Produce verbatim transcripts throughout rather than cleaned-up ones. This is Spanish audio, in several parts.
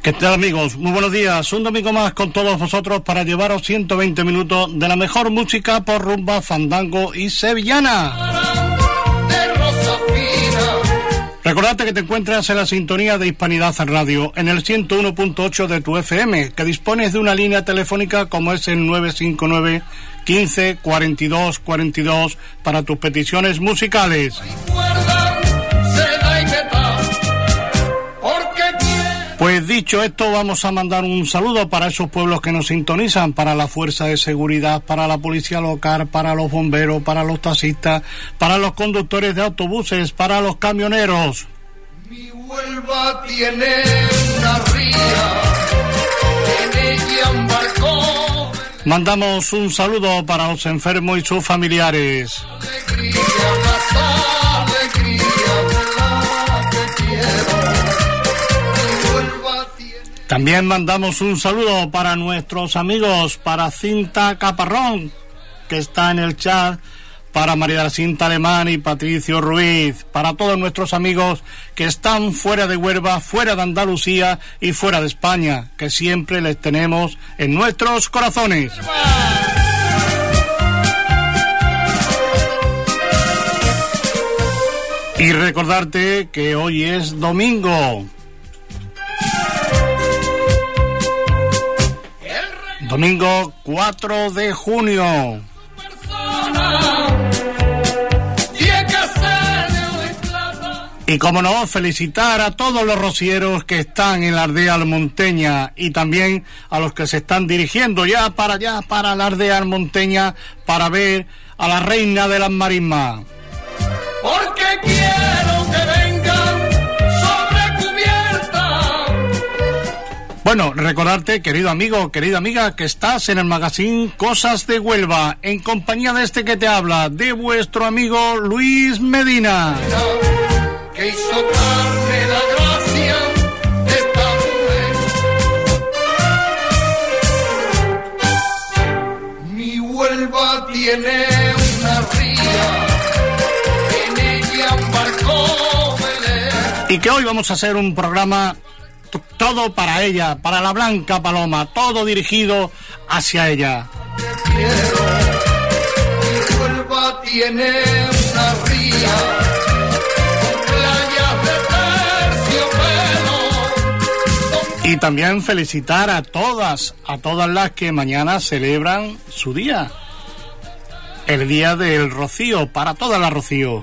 ¿Qué tal, amigos? Muy buenos días. Un domingo más con todos vosotros para llevaros ciento veinte minutos de la mejor música por rumba, fandango y sevillana. Recordate que te encuentras en la sintonía de Hispanidad Radio, en el ciento uno punto ocho de tu F M, que dispones de una línea telefónica como es el nueve cinco nueve, quince, cuarenta y dos, cuarenta y dos para tus peticiones musicales. Pues dicho esto, vamos a mandar un saludo para esos pueblos que nos sintonizan, para la Fuerza de Seguridad, para la Policía Local, para los bomberos, para los taxistas, para los conductores de autobuses, para los camioneros. Mi Huelva tiene una ría, en ella embarcó. Mandamos un saludo para los enfermos y sus familiares. Alegría, más alegría de la que quiero. También mandamos un saludo para nuestros amigos, para Cinta Caparrón, que está en el chat, para María de la Cinta Alemán y Patricio Ruiz, para todos nuestros amigos que están fuera de Huelva, fuera de Andalucía y fuera de España, que siempre les tenemos en nuestros corazones. Y recordarte que hoy es domingo. Domingo cuatro de junio. Y como no, felicitar a todos los rocieros que están en la aldea almonteña y también a los que se están dirigiendo ya para allá, para la aldea almonteña, para ver a la reina de las marismas. Porque quiero que vengan sobre cubierta. Bueno, recordarte, querido amigo, querida amiga, que estás en el magazine Cosas de Huelva, en compañía de este que te habla, de vuestro amigo Luis Medina. Que hizo carne la gracia de esta mujer. Mi Huelva tiene una ría, en ella embarcó Belén. Y que hoy vamos a hacer un programa t- todo para ella, para la Blanca Paloma, todo dirigido hacia ella. Te quiero. Mi Huelva tiene una ría. Y también felicitar a todas, a todas las que mañana celebran su día. El día del Rocío, para todas las Rocío.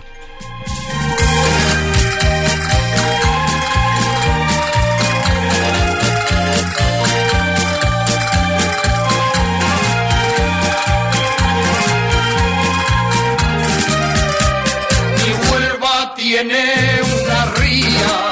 Mi Huelva tiene una ría.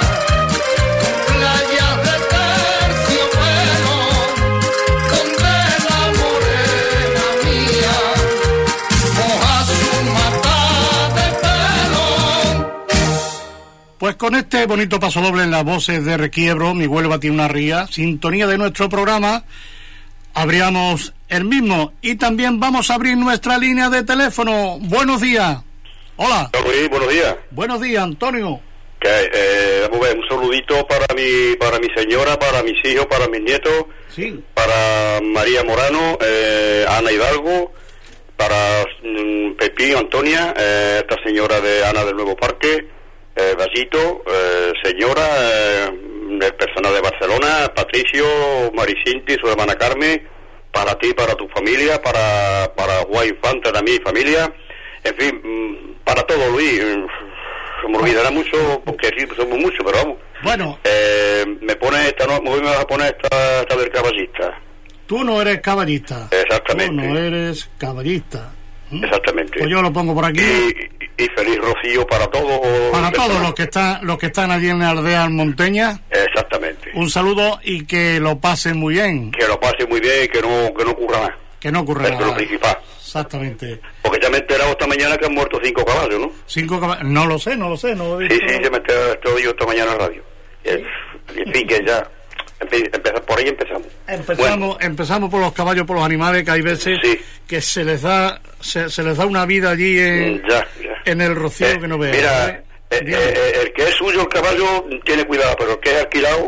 Pues con este bonito paso doble en las voces de Requiebro, Mi Huelva tiene una ría, sintonía de nuestro programa, abríamos el mismo y también vamos a abrir nuestra línea de teléfono. Buenos días. Hola. Luis, buenos días. Buenos días, Antonio. Que, eh, vamos a ver, un saludito para mi, para mi señora, para mis hijos, para mis nietos, sí. Para María Morano, eh, Ana Hidalgo, para mm, Pepín, Antonia, eh, esta señora de Ana del Nuevo Parque, Eh, Vallito, eh, señora, eh, el personal de Barcelona, Patricio, Maricinti, su hermana Carmen, para ti, para tu familia, para para Juan Infante también, familia, en fin, para todo, Luis. Se me olvidará mucho, porque sí, somos muchos, pero vamos. Bueno. Eh, me pone esta, no, me vas a poner esta, esta del caballista. Tú no eres caballista. Exactamente. Tú no eres caballista. ¿Mm? Exactamente. Pues yo lo pongo por aquí. Y, y feliz Rocío para todos. Para todos los que están, los que están allí en la aldea almonteña. Exactamente. Un saludo y que lo pasen muy bien. Que lo pase muy bien y que no, que no ocurra más. Que no ocurra nada. Es lo principal. Exactamente. Porque ya me he enterado esta mañana que han muerto cinco caballos, ¿no? Cinco caballos. No lo sé, no lo sé. No lo he visto. Sí, sí, se me he enterado yo esta mañana en radio. Sí. En fin, que ya. Empezar por ahí empezamos. Empezamos, bueno. empezamos por los caballos, por los animales, que hay veces sí. que se les da se, se les da una vida allí en, ya, ya. en el Rocío eh, que no veas. Mira, ¿eh? eh, eh, el que es suyo el caballo tiene cuidado, pero el que es alquilado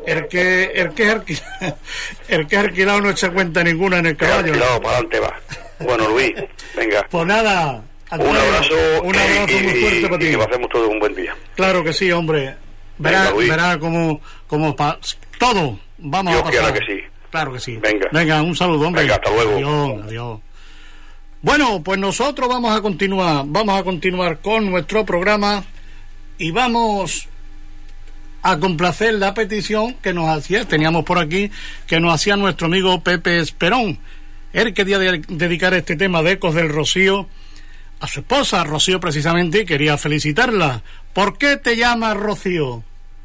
El que, el que es alquilado, el que es alquilado no echa cuenta ninguna en el caballo. Alquilado, para adelante va. Bueno, Luis, venga. Pues nada, Antonio, un abrazo, un abrazo y, muy fuerte y, para ti. Y que pasemos todos un buen día. Claro que sí, hombre. Verá, verá cómo, cómo pa, todo vamos Dios a pasar. quiera que sí. Claro que sí. Venga. Venga, un saludo, hombre. Venga, hasta luego. Adiós, adiós. Bueno, pues nosotros vamos a continuar, vamos a continuar con nuestro programa y vamos a complacer la petición que nos hacía, teníamos por aquí, que nos hacía nuestro amigo Pepe Esperón. Él quería de, dedicar este tema de Ecos del Rocío a su esposa, Rocío precisamente, y quería felicitarla. ¿Por qué te llamas Rocío?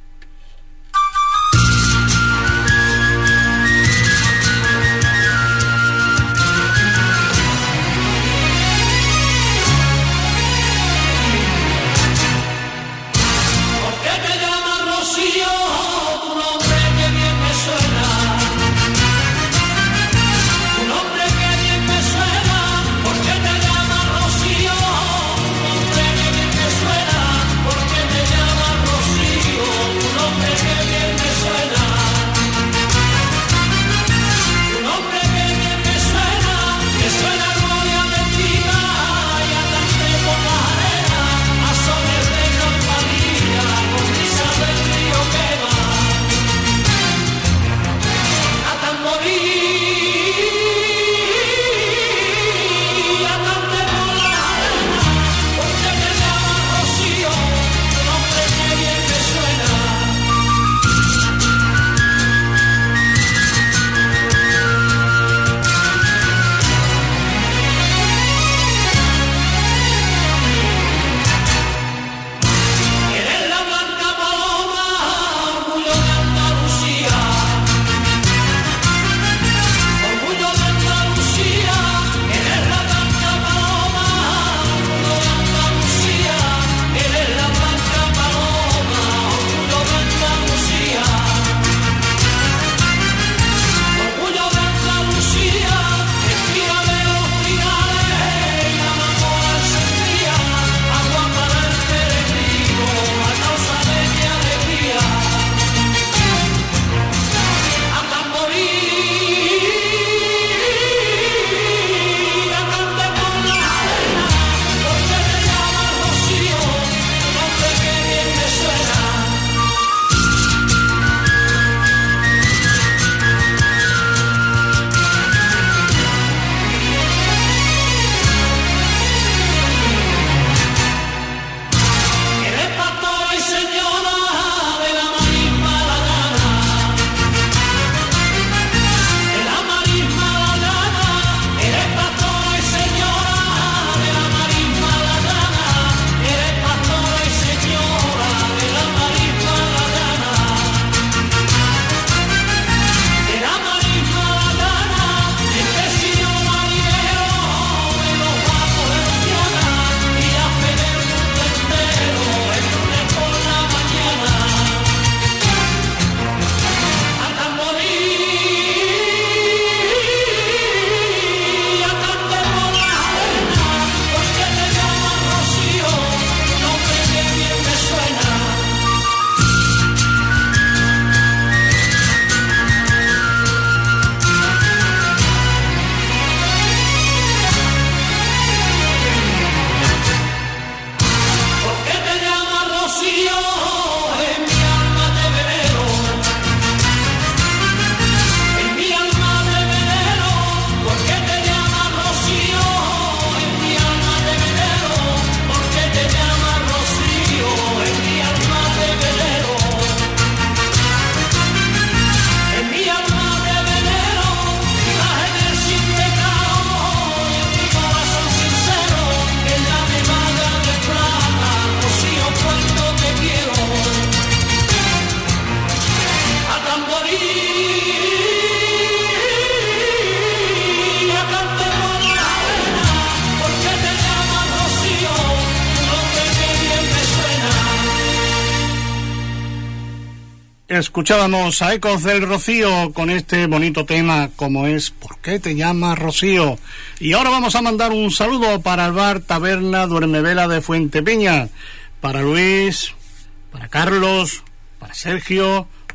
Escuchábamos a Ecos del Rocío con este bonito tema como es ¿Por qué te llamas Rocío? Y ahora vamos a mandar un saludo para el bar Taberna Duermevela de Fuente Peña, para Luis, para Carlos, para Sergio,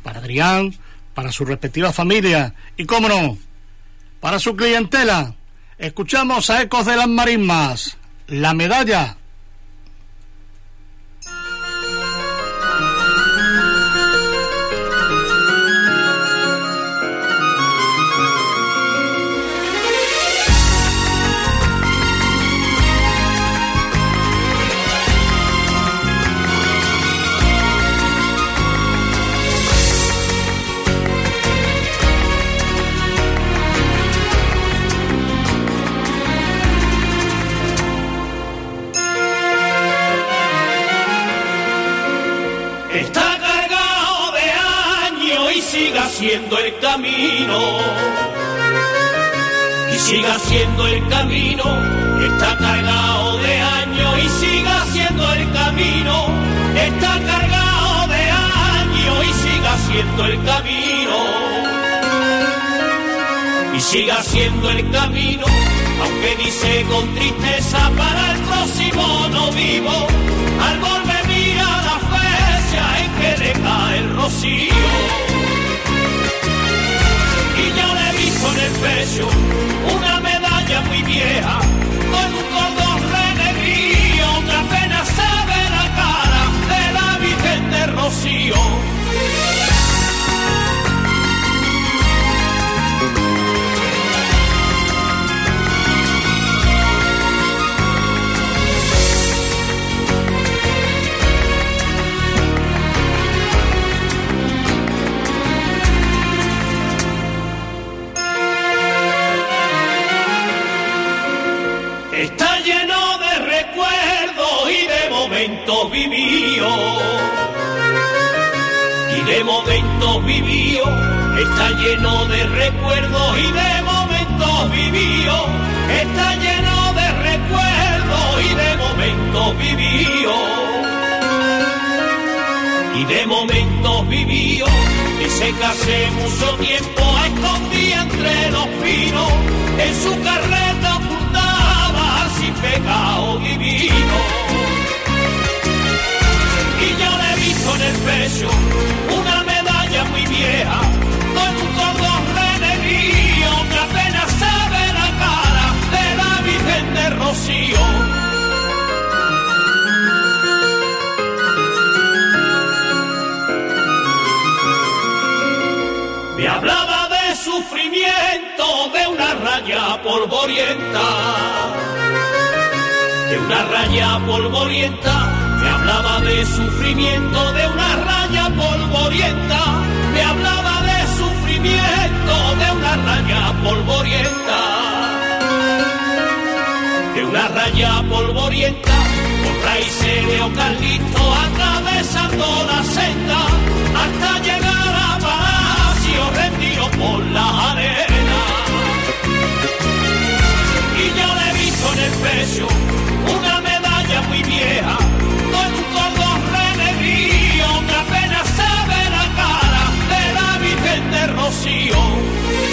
para Adrián, para su respectiva familia y, cómo no, para su clientela. Escuchamos a Ecos de las Marismas, La Medalla. Siendo el camino y siga siendo el camino, está cargado de años y siga siendo el camino, está cargado de años y siga siendo el camino, y siga siendo el camino, aunque dice con tristeza para el próximo no vivo, árbol me mira la fecha en que le cae el rocío. Y yo le he visto en el pecho una medalla muy vieja con un cordón renegrío que apenas se ve la cara de la Virgen de Rocío. Está lleno de recuerdos y de momentos vividos, y de momentos vividos, está lleno de recuerdos y de momentos vividos, está lleno de recuerdos y de momentos vividos, y de momentos vividos, dice que hace mucho tiempo a escondida entre los pinos, en su carreta ocultaba sin pecado divino. Y yo le he visto en el pecho una medalla muy vieja con un cordón renegrío que apenas se ve la cara de la Virgen de Rocío. Me hablaba de sufrimiento, de una raya polvorienta, de una raya polvorienta. Me hablaba de sufrimiento, de una raya polvorienta. Me hablaba de sufrimiento, de una raya polvorienta, de una raya polvorienta. Por raíces de eucalipto atravesando la senda hasta llegar a Palacio rendido por la arena. Y yo le he visto en el pecho una medalla muy vieja con un cordón renegrío que apenas se ve la cara de la Virgen de Rocío.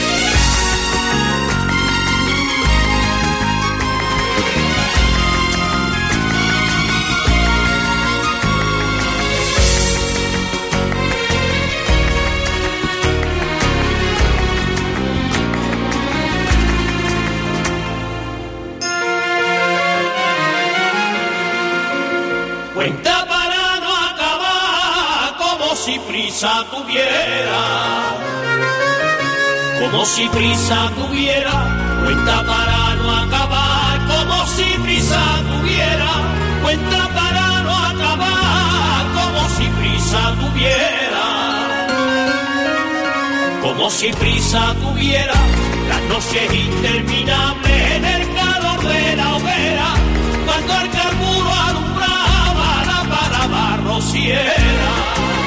Cuenta para no acabar, como si prisa tuviera, como si prisa tuviera. Cuenta para no acabar, como si prisa tuviera. Cuenta para no acabar, como si prisa tuviera, como si prisa tuviera. Las noches interminables en el calor de la hoguera, cuando el carburo alumbraba la parada rociera.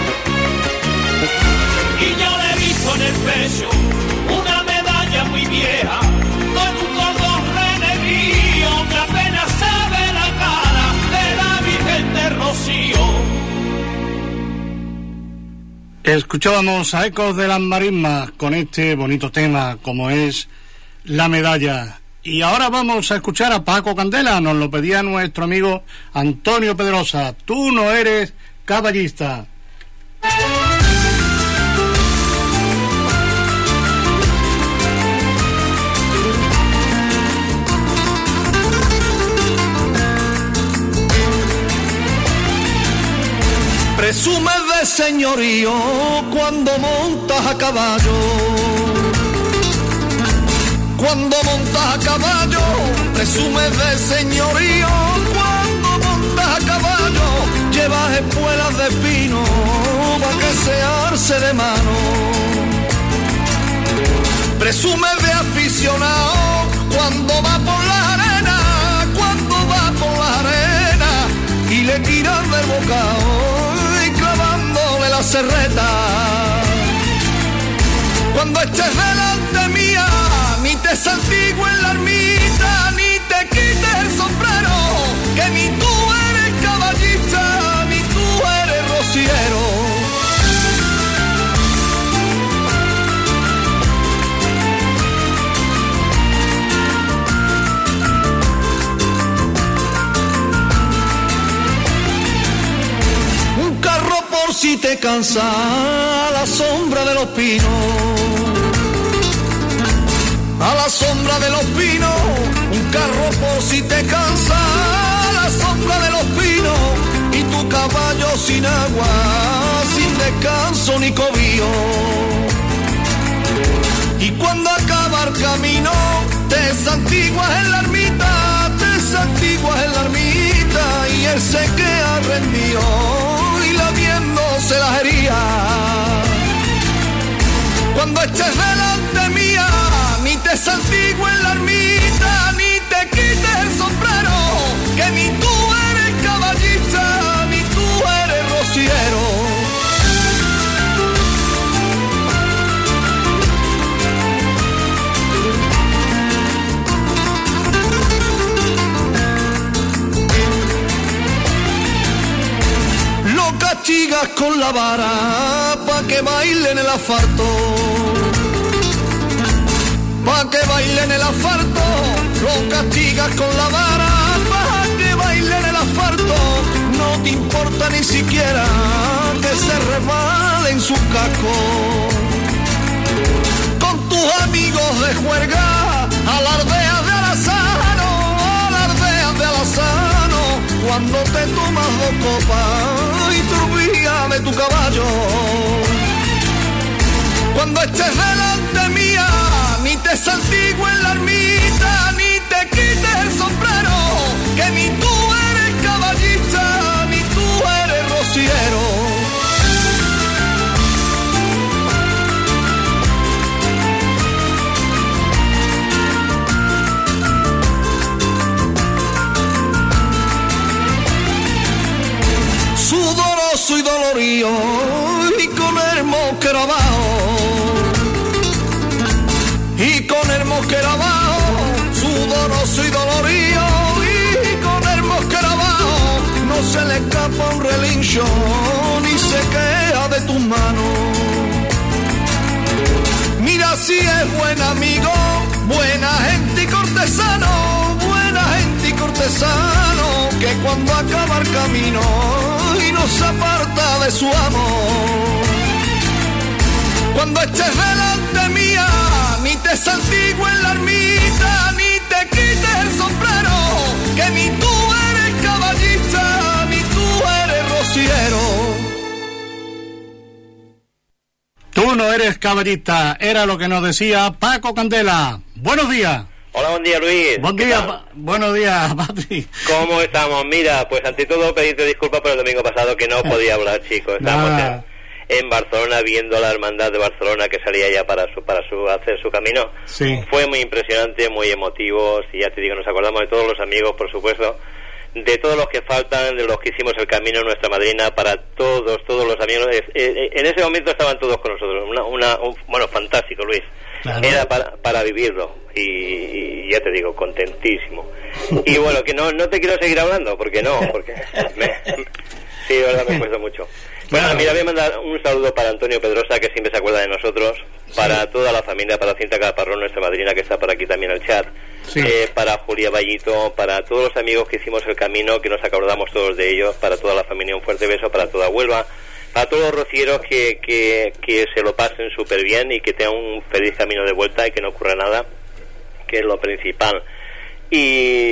Y yo le he visto en el pecho una medalla muy vieja con un cordón renegrío que apenas se ve la cara de la Virgen de Rocío. Escuchábamos a Ecos de las Marismas con este bonito tema como es La Medalla. Y ahora vamos a escuchar a Paco Candela, nos lo pedía nuestro amigo Antonio Pedrosa. Tú no eres caballista. Presumes de señorío cuando montas a caballo. Cuando montas a caballo, presumes de señorío. Cuando montas a caballo, llevas espuelas de pino para que se arce de mano. Presumes de aficionado cuando va por la arena, cuando va por la arena y le tiran del bocado y clavándole la serreta. Cuando estés delante mía, ni te santigües en la ermita, ni te quites el sombrero, que ni tú eres caballista, ni tú eres rociero. Un carro por si te cansa a la sombra de los pinos. A la sombra de los pinos, un carro por si te cansa, a la sombra de los pinos, y tu caballo sin agua, sin descanso ni cobijo. Y cuando acaba el camino, te santiguas en la ermita, te santiguas en la ermita, y él se queda rendido, y lamiéndose las heridas. Cuando estés delante mía, ni te santigües en la ermita, ni te quites el sombrero, que ni tú eres caballista, ni tú eres rociero. Lo castigas con la vara pa' que baile en el asfalto. Pa' que baile en el asfalto, lo castigas con la vara, pa' que baile en el asfalto, no te importa ni siquiera que se resbale en su casco. Con tus amigos de juerga, alardeas de alazano, alardeas de alazano, cuando te tomas dos copas y turbías de tu caballo. Cuando estés delante mía, ni te santigües en la ermita, ni te quites el sombrero, que ni tú eres caballista, ni tú eres rociero. Sudoroso y dolorío, y con el mosquero abajo, y con el mosquero abajo, sudoroso y dolorío, y con el mosquero abajo, no se le escapa un relincho, ni se queda de tus manos. Mira si es buen amigo, buena gente y cortesano, buena gente y cortesano, que cuando acaba el camino y no se aparta de su amor. Cuando estés delante mía, ni te santigües en la ermita, ni te quites el sombrero, que ni tú eres caballista, ni tú eres rociero. Tú no eres caballista, era lo que nos decía Paco Candela. Buenos días. Hola, buen día, Luis. Buen día, pa- buenos días, Patri. ¿Cómo estamos? Mira, pues ante todo pedirte disculpas por el domingo pasado que no podía hablar, chicos. Estábamos en, en Barcelona viendo la hermandad de Barcelona que salía ya para su para su hacer su camino. Sí. Fue muy impresionante, muy emotivo. Y ya te digo, nos acordamos de todos los amigos, por supuesto, de todos los que faltan, de los que hicimos el camino, nuestra madrina, para todos, todos los amigos. Eh, eh, en ese momento estaban todos con nosotros. Una, una, un, bueno, fantástico, Luis. Claro. Era para, para vivirlo y, y ya te digo, contentísimo. Y bueno, que no no te quiero seguir hablando, porque no, porque me, sí, de verdad me cuesta mucho. Bueno, mira, voy a mandar un saludo para Antonio Pedrosa, que siempre se acuerda de nosotros, para sí. toda la familia, para Cinta Caparrón, nuestra madrina, que está por aquí también en el chat, sí. eh, para Julia Vallito, para todos los amigos que hicimos el camino, que nos acordamos todos de ellos, para toda la familia, un fuerte beso, para toda Huelva, para todos los rocieros que, que, que se lo pasen súper bien y que tengan un feliz camino de vuelta y que no ocurra nada, que es lo principal. Y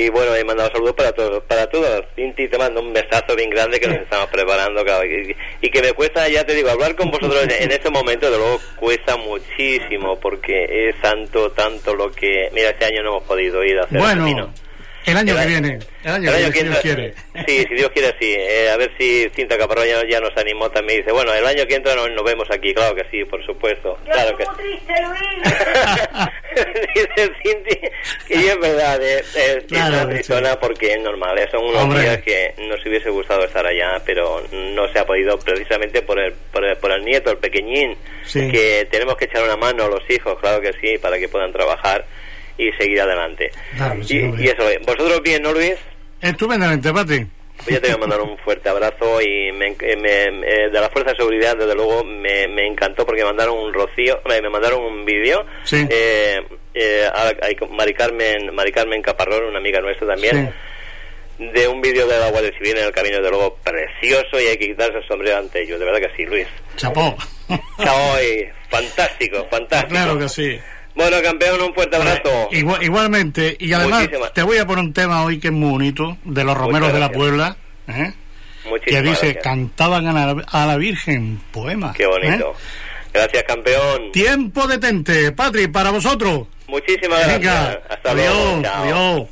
Y bueno, he mandado saludos para todos, para todos. Cinti, te mando un besazo bien grande que nos estamos preparando, claro, y, y que me cuesta, ya te digo, hablar con vosotros en, en este momento, de luego cuesta muchísimo, porque es tanto, tanto lo que, mira, este año no hemos podido ir a hacer bueno, el camino. El año el que viene, el año, el año que, viene, que si Dios quiere. Sí, si Dios quiere, sí. Eh, a ver si Cinta Caparrón ya, ya nos animó también. Dice, bueno, el año que entra nos, nos vemos aquí. Claro que sí, por supuesto. Yo claro estoy que... muy triste, Luis. Dice Cinti, que es verdad, eh, es, claro, es una tristona sí. porque es normal. Eh, son unos Hombre. días que nos hubiese gustado estar allá, pero no se ha podido precisamente por el, por el, por el nieto, el pequeñín, Sí. que tenemos que echar una mano a los hijos, claro que sí, para que puedan trabajar y seguir adelante. Claro, sí, y, y eso, vosotros bien, ¿no, Luis? Estupendamente, Pati. Pues yo te voy a mandar un fuerte abrazo y me, me, me, de la Fuerza de Seguridad, desde luego, me, me encantó porque me mandaron un rocío, me, me mandaron un vídeo. Sí. Eh, eh, a, a Mari Carmen, Mari Carmen Caparrón, una amiga nuestra también, sí. de un vídeo de la Guardia Civil en el camino, de luego precioso, y hay que quitarse el sombrero ante ellos, de verdad que sí, Luis. Chapó. Chao, y fantástico, fantástico. Claro que sí. Bueno, campeón, un fuerte abrazo. Igual, igualmente, y además Muchísimas. te voy a poner un tema hoy que es muy bonito, de los romeros de la Puebla, ¿eh? que dice, gracias. Cantaban a la, a la Virgen, poema. Qué bonito. ¿eh? Gracias, campeón. Tiempo detente, Patri, para vosotros. Muchísimas gracias. Venga, Hasta adiós, luego. Chao. adiós.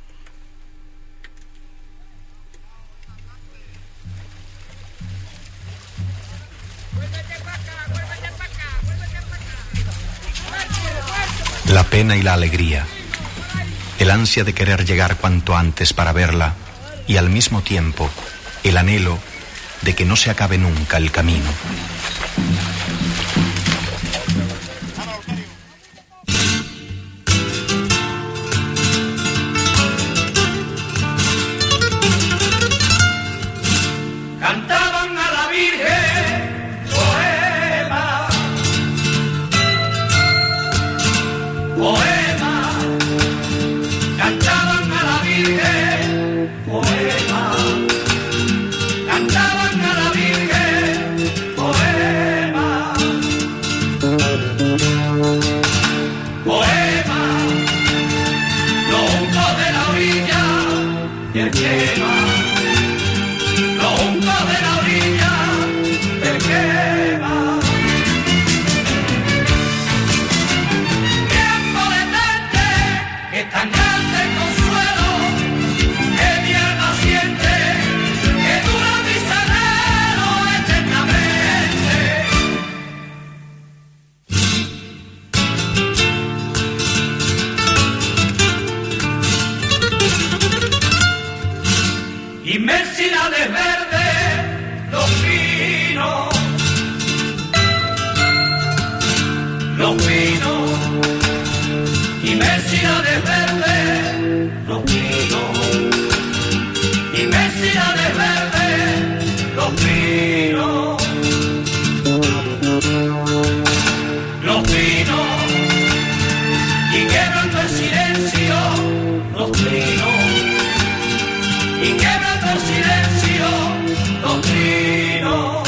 La pena y la alegría, el ansia de querer llegar cuanto antes para verla y al mismo tiempo el anhelo de que no se acabe nunca el camino. Cantaban a la Virgen poema, poema, cantaban a la Virgen poema, cantaban a la Virgen poema, poema, lo junto de la orilla y el quema. Lo junto de la orilla del quema. Tiempo detente, que es tan grande el consuelo que mi alma siente, que dura mi sanero eternamente. Inmensidades verdes, los pinos, los pinos, inmensidades verdes, los pinos, inmensidades verdes, los pinos, los pinos, y quebrando el silencio, los pinos. Y quebrando el silencio, los trinos.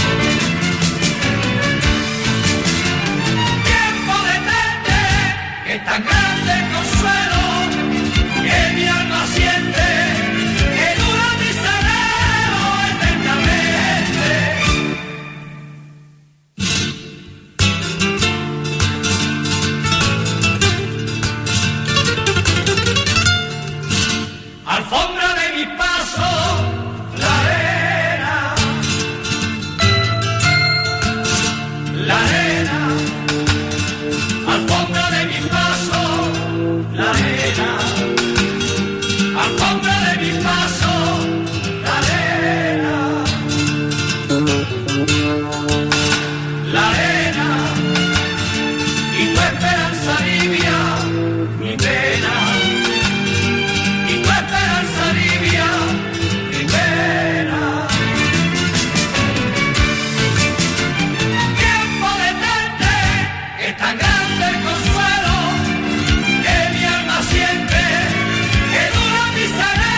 Tiempo detente, que es tan grande el consuelo que mi alma siente, que dura mi sanero eternamente. Alfombra de mis pasos, la arena, la arena, alfombra de mis pasos, la arena, alfombra de mis pasos, la arena, la arena, y tu esperanza alivia mi pena. Y tu esperanza alivia mi pena. Tiempo detente, que es tan grande el consuelo que mi alma siente, que dura mi sanero.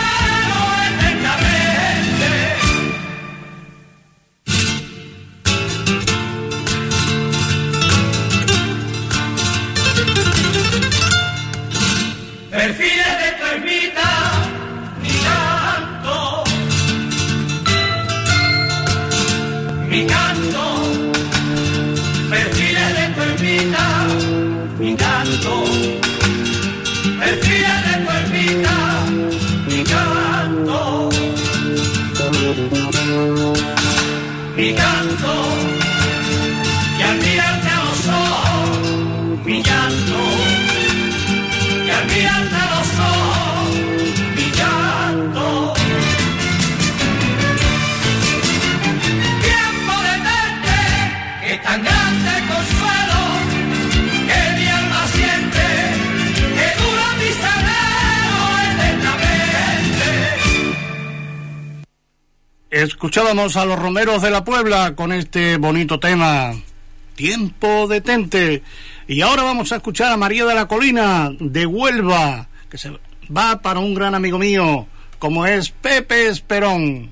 Escuchábamos a los Romeros de la Puebla con este bonito tema, Tiempo Detente. Y ahora vamos a escuchar a María de la Colina, de Huelva, que se va para un gran amigo mío, como es Pepe Esperón.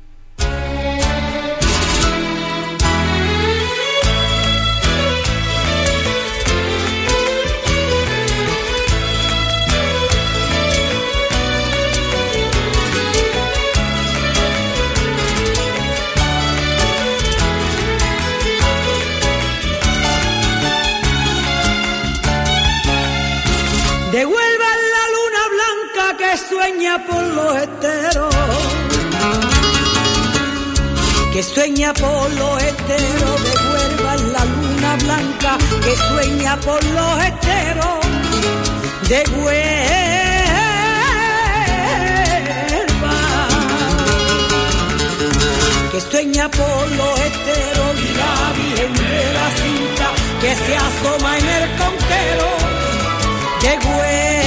De Huelva la luna blanca que sueña por los esteros, que sueña por los esteros. De Huelva la luna blanca que sueña por los esteros. De Huelva que sueña por los esteros, y la Virgen de la Cinta que se asoma en el contero. De Huelva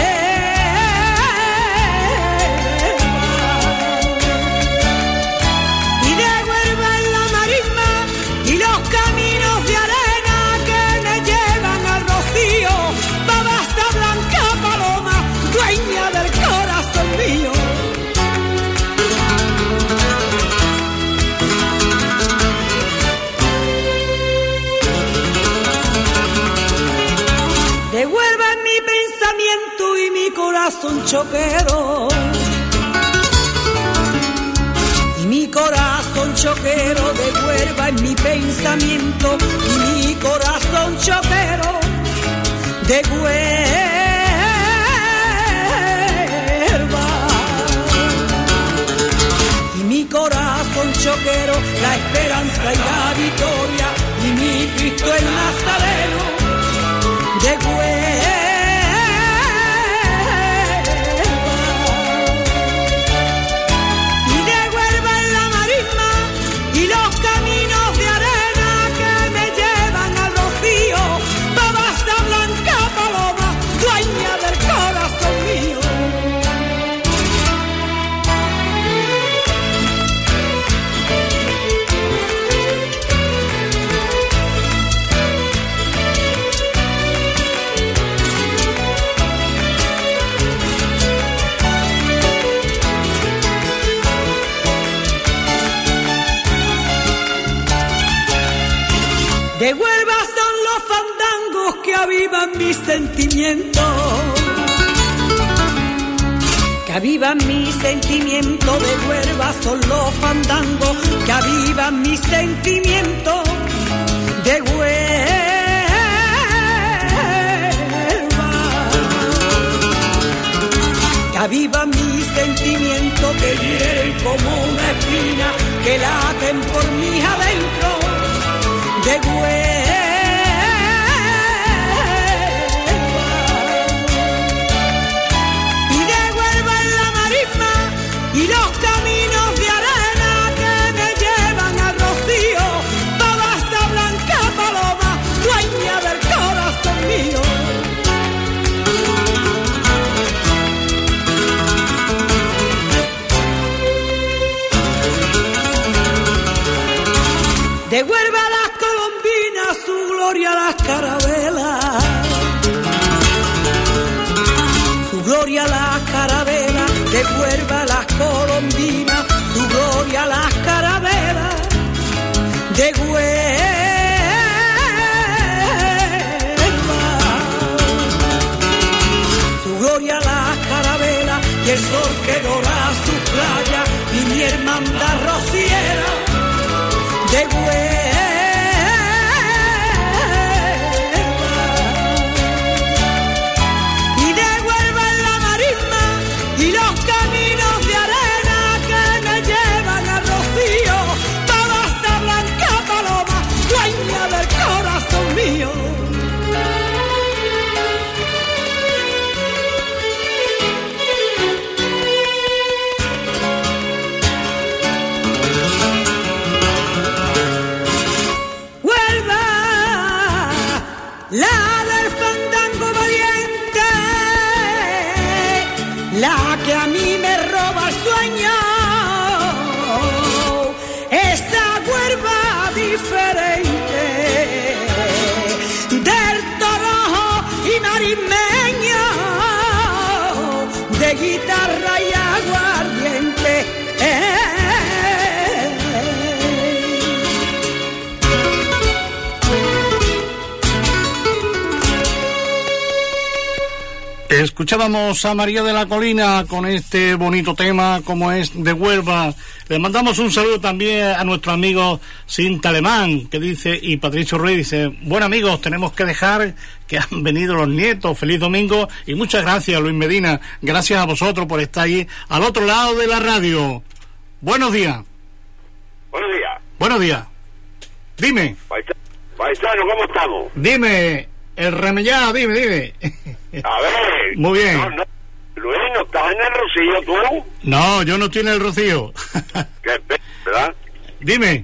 y de Huelva en la marisma y los caminos de arena que me llevan al rocío, babasta blanca paloma, dueña del corazón mío. De Huelva en mi pensamiento y mi corazón choquero, y mi corazón choquero. De Huelva en mi pensamiento y mi corazón choquero. De Huelva y mi corazón choquero, la esperanza y la victoria y mi Cristo el Nazareno. De Huelva y de Huelva en la marisma y los caminos de arena que me llevan al rocío, babasta blanca paloma, dueña del corazón mío. De Huelva son los fandangos que avivan mis sentimientos, que avivan mis sentimientos. De Huelva son los fandangos que avivan mis sentimientos. De Huelva que avivan mis sentimientos, que hieren como una espina, que laten por mis adentros. De Huelva y de Huelva en la marisma y los caminos de arena que me llevan al rocío, babasta blanca paloma, dueña del corazón mío. De Huelva su gloria las carabelas, su gloria las carabelas. De Huelva las colombinas, su gloria las carabelas. De Huelva su gloria las carabelas, y el sol que dora su playa y mi hermandad rociera. De Huelva y los caminos de arena que me llevan al rocío, babasta blanca paloma, dueña del corazón mío. Huelva, la del fandango valiente, la que a mí me roba el sueño. diferente del torojo y marismeño, de guitarra y aguardiente. Eh. Escuchábamos a María de la Colina con este bonito tema como es de Huelva. Le mandamos un saludo también a nuestro amigo Cinta Alemán, que dice, y Patricio Ruiz dice, bueno amigos, tenemos que dejar que han venido los nietos, feliz domingo, y muchas gracias Luis Medina, gracias a vosotros por estar ahí al otro lado de la radio. Buenos días. Buenos días. Buenos días. Dime. Paisano, ¿cómo estamos? Dime, el remellado, dime, dime. A ver. Muy bien. No, no. Luis, ¿no estás en el Rocío tú? No, yo no estoy en el Rocío. ¿Qué, verdad? Dime.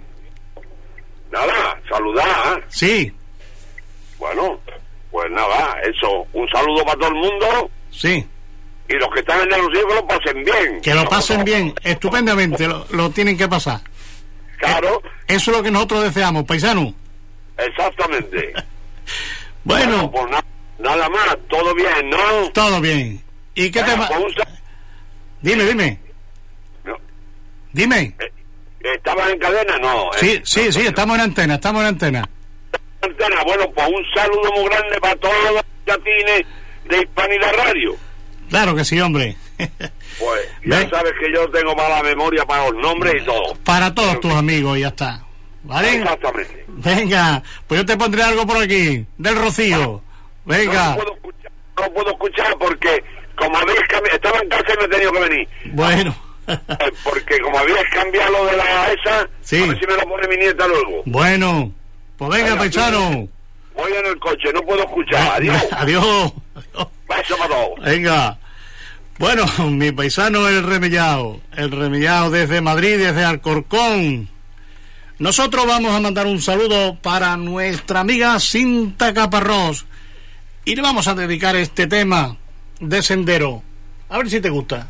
Nada, saludar. Sí. Bueno, pues nada, eso. Un saludo para todo el mundo. Sí. Y los que están en el Rocío que lo pasen bien. Que lo pasen bien, estupendamente, lo, lo tienen que pasar. Claro. Eso es lo que nosotros deseamos, paisano. Exactamente. Bueno. Bueno, pues na nada más, todo bien, ¿no? Todo bien. ¿Y qué bueno, te pues va? Dime, dime. No. Dime. Eh, ¿Estabas en cadena? No. Sí, eh, sí, no, sí, no. estamos en antena, estamos en antena. Antena. Bueno, pues un saludo muy grande para todos los latines de Hispanidad Radio. Claro que sí, hombre. Pues ya Ve. sabes que yo tengo mala memoria para los nombres y todo. Para todos tus amigos, ya está. ¿Vale? Exactamente. Venga, pues yo te pondré algo por aquí, del Rocío. Venga. No puedo escuchar, no puedo escuchar porque como habéis cambiado, estaba en casa y me he tenido que venir. Bueno. Eh, Porque como habías cambiado lo de la esa, Sí. a ver si me lo pone mi nieta luego. Bueno, pues venga, Venga, paisano. Voy en el coche, no puedo escuchar. Adiós. Adiós. Adiós. Beso para todos. Venga. Bueno, mi paisano el remellado, el remellado desde Madrid, desde Alcorcón. Nosotros vamos a mandar un saludo para nuestra amiga Cinta Caparrós y le vamos a dedicar este tema de Sendero. A ver si te gusta.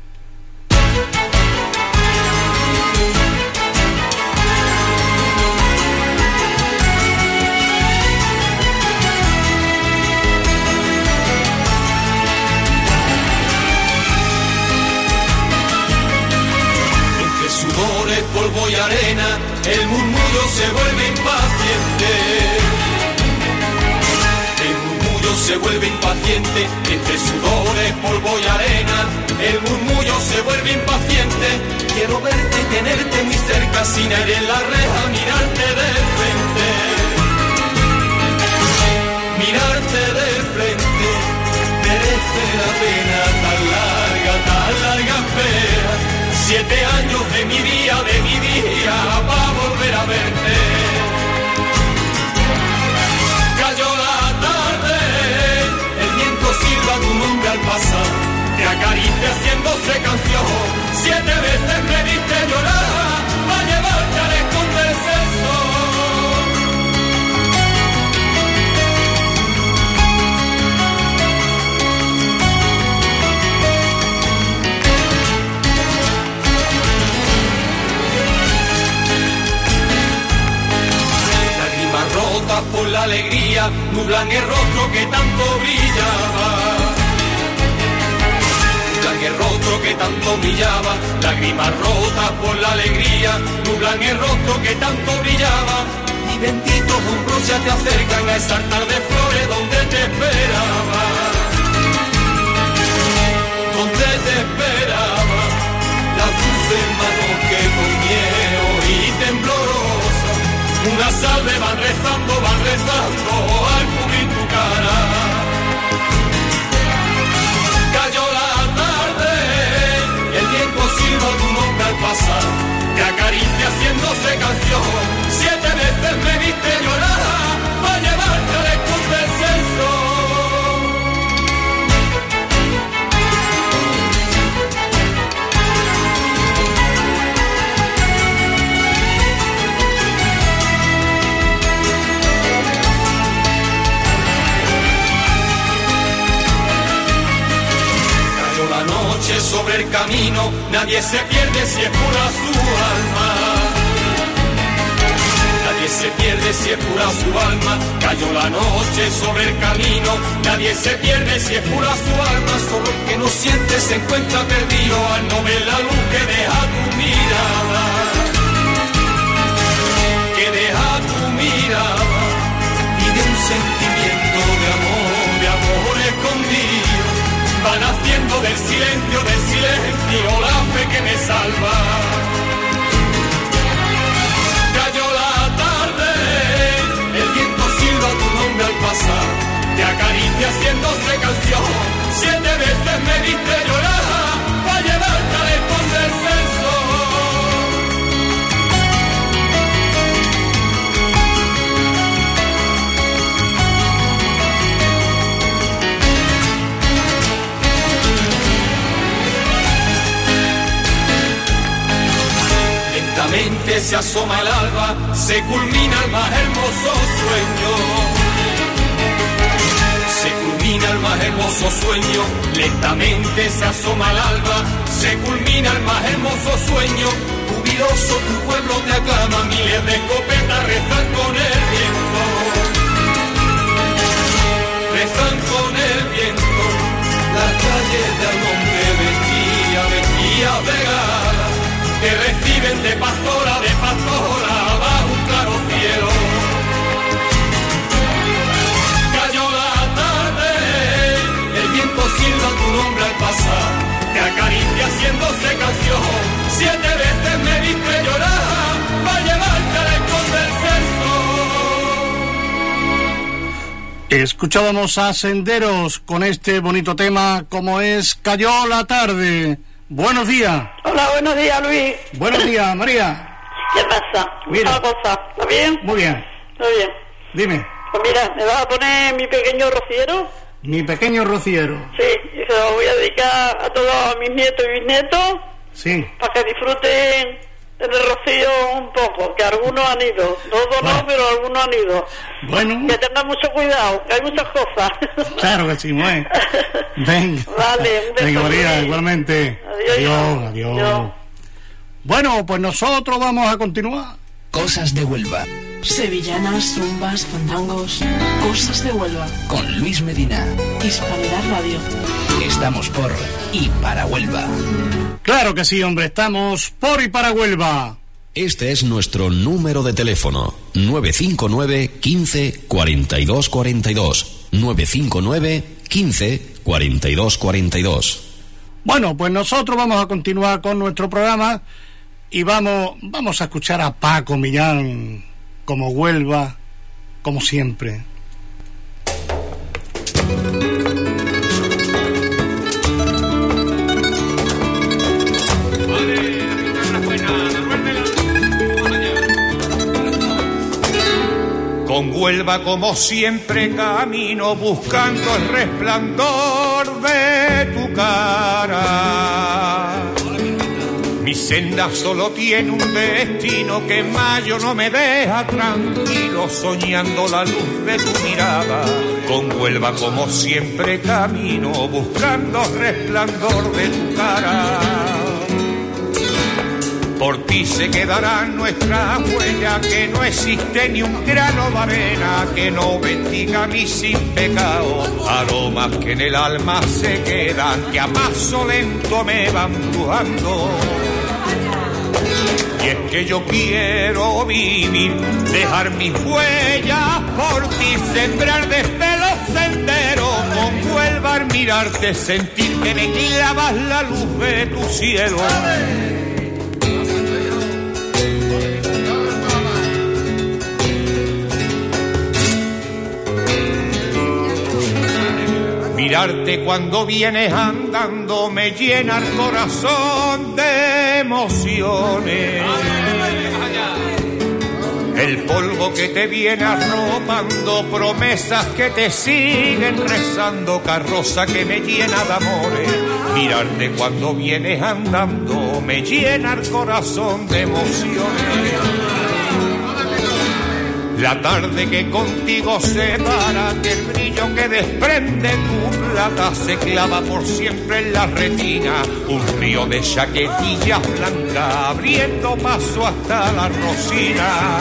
Sudores, polvo y arena, el murmullo se vuelve impaciente. El murmullo se vuelve impaciente, entre sudores, polvo y arena, el murmullo se vuelve impaciente. Quiero verte y tenerte muy cerca, sin aire en la reja, mirarte de frente. Mirarte de frente, merece la pena tan larga, tan larga espera. Siete años de mi día, de mi día, para volver a verte. Cayó la tarde, el viento silba tu nombre al pasar, te acaricia haciéndose canción. Siete veces me viste llorar, para llevarte al esconder el sexo. Rotas por la alegría, nublan el rostro que tanto brillaba. Nublan el rostro que tanto brillaba, lágrimas rotas por la alegría, nublan el rostro que tanto brillaba. Y benditos hombros ya te acercan a esa altar de flores donde te esperaba. Donde te esperaba, las dulces manos que con miedo y temblorosa una salve van rezando, van rezando al cubrir tu cara. Cayó la tarde, el viento silba tu nombre al pasar, te acaricia haciéndose canción. Siete veces me viste llorar, para llevarte al esconder el censo. Sobre el camino, nadie se pierde si es pura su alma. Nadie se pierde si es pura su alma. Cayó la noche sobre el camino. Nadie se pierde si es pura su alma. Solo el que no siente se encuentra perdido al no ver la luz que deja tu mirada. Que deja tu mirada. Y de un sentimiento de amor, de amor escondido. Van haciendo del silencio, del silencio la fe que me salva. Cayó la tarde, el viento silba tu nombre al pasar, te acaricia haciéndose canción. Siete veces me viste llorar, pa' llevarte al esconder el censo. Lentamente se asoma el alba, se culmina el más hermoso sueño. Se culmina el más hermoso sueño. Lentamente se asoma el alba, se culmina el más hermoso sueño. Jubiloso tu pueblo te aclama, miles de escopetas rezan con el viento. Rezan con el viento. Las calles del monte vestía, vestía vegada. Que reciben de pastora, de pastora, bajo un claro cielo. Cayó la tarde, el viento silba tu nombre al pasar, te acaricia haciéndose canción. Siete veces me viste llorar, pa' llevarte al esconder el censo. Escuchábamos a Senderos con este bonito tema como es Cayó la tarde. Buenos días. Hola, buenos días, Luis. Buenos días, María. ¿Qué pasa? Mira. Una cosa, ¿está bien? Muy bien. Está bien. Dime. Pues mira, ¿me vas a poner mi pequeño rociero? Mi pequeño rociero. Sí, y se lo voy a dedicar a todos mis nietos y bisnietos. Sí. Para que disfruten del rocío un poco, que algunos han ido. Todos Bueno. no, pero algunos han ido. Bueno. Que tengan mucho cuidado, que hay muchas cosas. Claro que sí, muy. Venga. Vale, un beso. Venga, María, Luis. igualmente. Adiós. Adiós, adiós. Adiós. Bueno, pues nosotros vamos a continuar. Cosas de Huelva. Sevillanas, zumbas, fandangos. Cosas de Huelva. Con Luis Medina. Hispanidad Radio. Estamos por y para Huelva. Claro que sí, hombre, estamos por y para Huelva. Este es nuestro número de teléfono: nueve cinco nueve, quince, cuarenta y dos cuarenta y dos. nueve cinco nueve, quince, cuarenta y dos cuarenta y dos. Bueno, pues nosotros vamos a continuar con nuestro programa y vamos, vamos a escuchar a Paco Millán, como Huelva, como siempre. Con Huelva como siempre camino buscando el resplandor de tu cara. Mi senda solo tiene un destino que en mayo no me deja tranquilo, soñando la luz de tu mirada. Con Huelva como siempre camino buscando el resplandor de tu cara. Por ti se quedará nuestra huella, que no existe ni un grano de arena que no bendiga mi sin pecado. Aromas que en el alma se quedan, que a paso lento me van brujando. Y es que yo quiero vivir, dejar mis huellas por ti, sembrar desde los senderos. Con Huelva al mirarte, sentir que me clavas la luz de tu cielo. Mirarte cuando vienes andando me llena el corazón de emociones. El polvo que te viene arropando, promesas que te siguen rezando, carroza que me llena de amores. Mirarte cuando vienes andando me llena el corazón de emociones. La tarde que contigo se para, que el brillo que desprende tu plata se clava por siempre en la retina. Un río de chaquetillas blancas abriendo paso hasta la Rosina.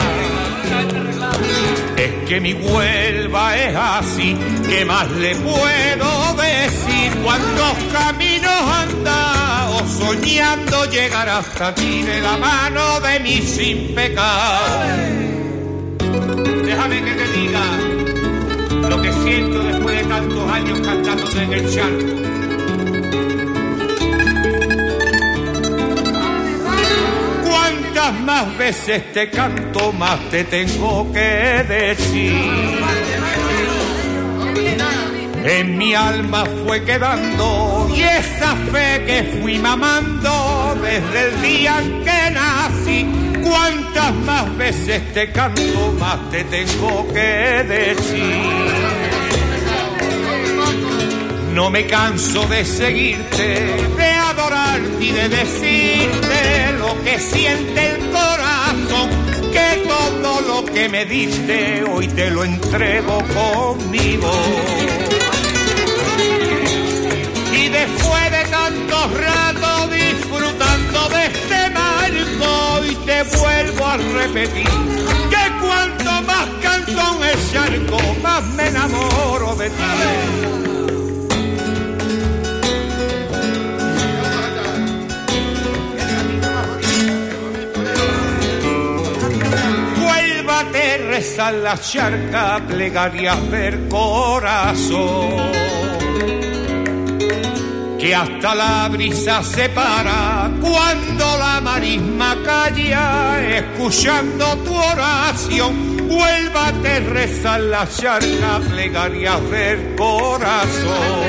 Es que mi Huelva es así, ¿qué más le puedo decir? Cuántos caminos andado soñando llegar hasta ti de la mano de mi sin pecado. Déjame que te diga lo que siento después de tantos años cantándote en el charco. Cuántas más veces te canto, más te tengo que decir. En mi alma fue quedando y esa fe que fui mamando desde el día en que nací. Cuántas más veces te canto, más te tengo que decir. No me canso de seguirte, de adorarte y de decirte lo que siente el corazón, que todo lo que me diste hoy te lo entrego conmigo. Y después de tantos ratos disfrutando de este marco, y te vuelvo a repetir que cuanto más canto en el charco, más me enamoro de ti. Huelva te reza la charca, plegarias del corazón, que hasta la brisa se para cuando la marisma calla, escuchando tu oración. Huelva te reza la charca, plegarias del corazón,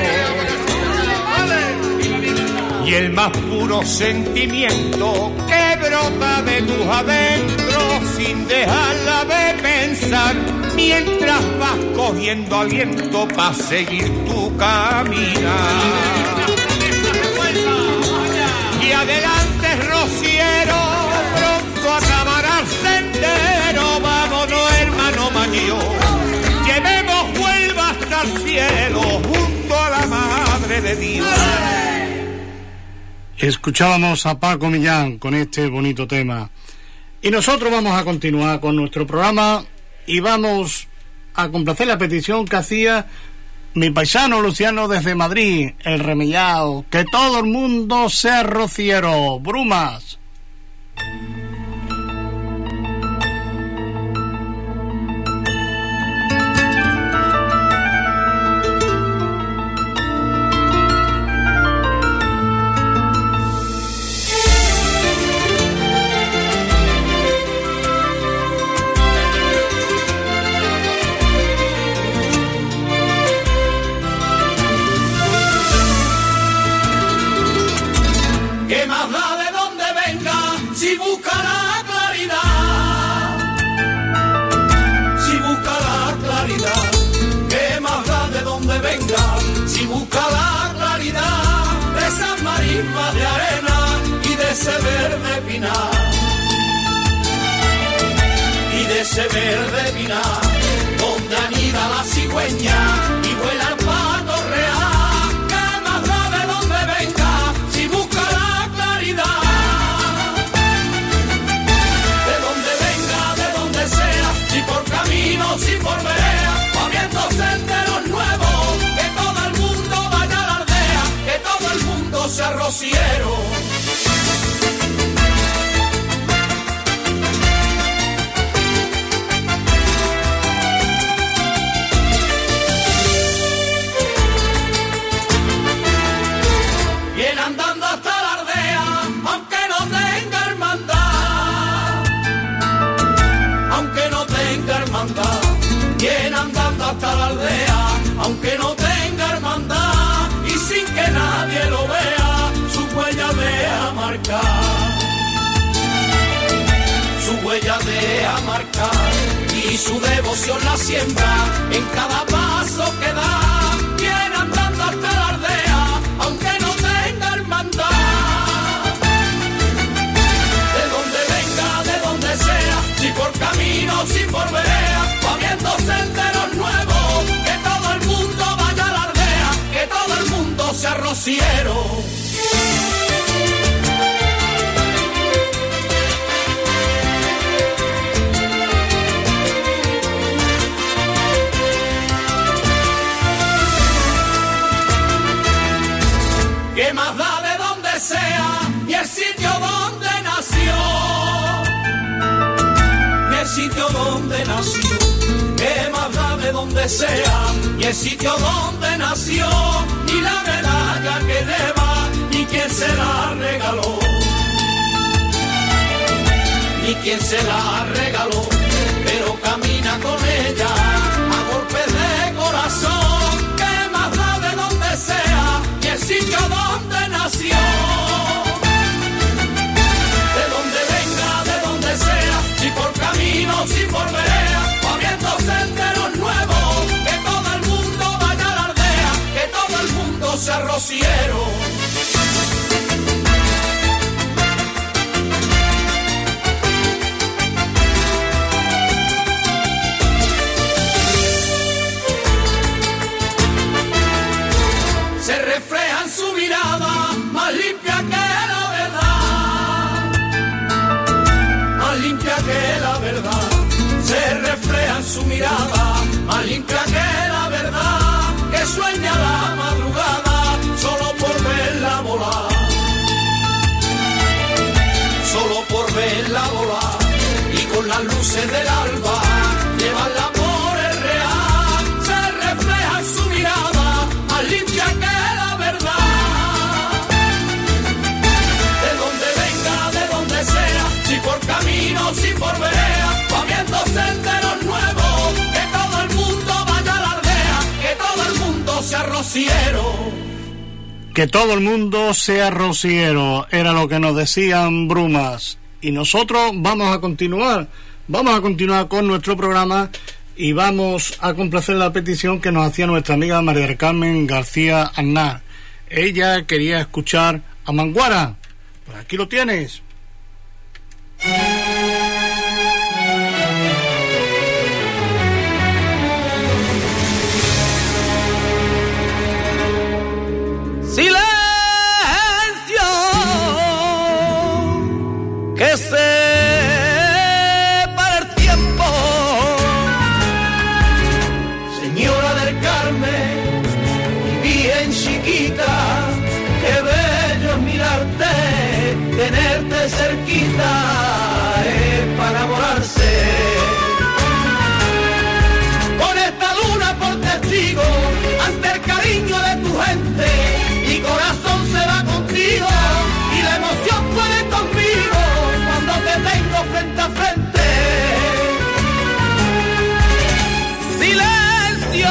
y el más puro sentimiento que brota de tus adentros sin dejarla de pensar, mientras vas cogiendo aliento para seguir tu caminar. Y adelante, rociero, pronto acabará el sendero. Vámonos, hermano Maño, llevemos Huelva hasta el cielo, junto a la Madre de Dios. Escuchábamos a Paco Millán con este bonito tema. Y nosotros vamos a continuar con nuestro programa y vamos a complacer la petición que hacía mi paisano Luciano desde Madrid, el Remellao, que todo el mundo sea rociero. Brumas. Si busca la claridad de esas marismas de arena y de ese verde pinar, y de ese verde pinar donde anida la cigüeña y vuela el pato real, que más da de donde venga, si busca la claridad, de donde venga, de donde sea, si por camino, si por vereda, o abriendo senderos nuevos, sea rociero. Viene andando hasta la aldea, aunque no tenga hermandad, aunque no tenga hermandad. Viene andando hasta la aldea, aunque no tenga hermandad, y sin que nadie lo vea, su huella deja marcar, su huella deja marcar, y su devoción la siembra en cada paso que da. Viene andando hasta la aldea, aunque no tenga hermandad, de donde venga, de donde sea, si por camino, si por vereda, arrociero. ¿Qué más da de donde sea y el sitio donde nació? Y el sitio donde nació. ¿Qué más da de donde sea y el sitio donde nació? Ni la medalla que lleva, ni quién se la regaló. Ni quién se la regaló, pero camina con ella a golpes de corazón. ¿Qué más da de donde sea y el sitio donde nació? De donde venga, de donde sea, si por camino, si por vereda, o abriendo senderos nuevos, que todo el mundo vaya a la aldea, que todo el mundo sea rociero. Se refleja en su mirada más limpia que la verdad, más limpia que la verdad. Se refleja en su mirada más limpia que la verdad, que sueña la madrugada solo por verla volar, solo por verla volar, y con las luces del alba llevarla por el real. Se refleja en su mirada más limpia que la verdad. De donde venga, de donde sea, si por camino, si por vereda, va viendo senderos nuevos, que todo el mundo vaya a la aldea, que todo el mundo sea rociero. Que todo el mundo sea rociero, era lo que nos decían Brumas. Y nosotros vamos a continuar, vamos a continuar con nuestro programa y vamos a complacer la petición que nos hacía nuestra amiga María del Carmen García Aznar. Ella quería escuchar a Manguara. Pues aquí lo tienes. Silencio, que se para el tiempo. Señora del Carmen, bien chiquita, qué bello es mirarte, tenerte cerquita, es para enamorarse. Con esta luna por testigo, ante el cariño de tu gente, mi corazón se va contigo y la emoción puede conmigo cuando te tengo frente a frente. Silencio,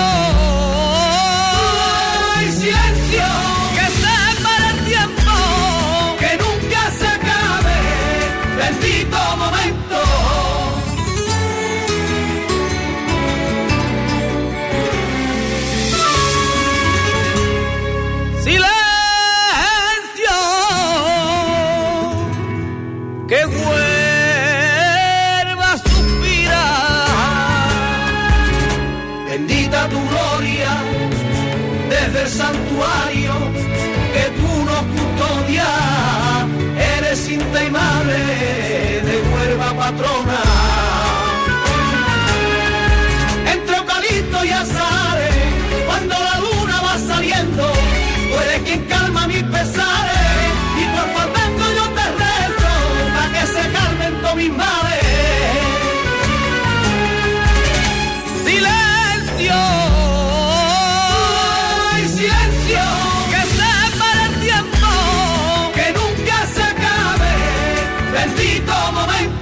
ay, silencio, que se para el tiempo, que nunca se acabe, bendito momento. Silencio, que vuelva a suspirar. Bendita tu gloria desde el santuario que tú nos custodias. Eres cinta y madre de Huelva patrona. Entre eucalipto y azares, cuando la luna va saliendo, tú eres quien calma mis pesares, y por fandango yo te rezo para que se calmen todos mis males. Silencio, ay, silencio, que se para el tiempo, que nunca se acabe, bendito momento.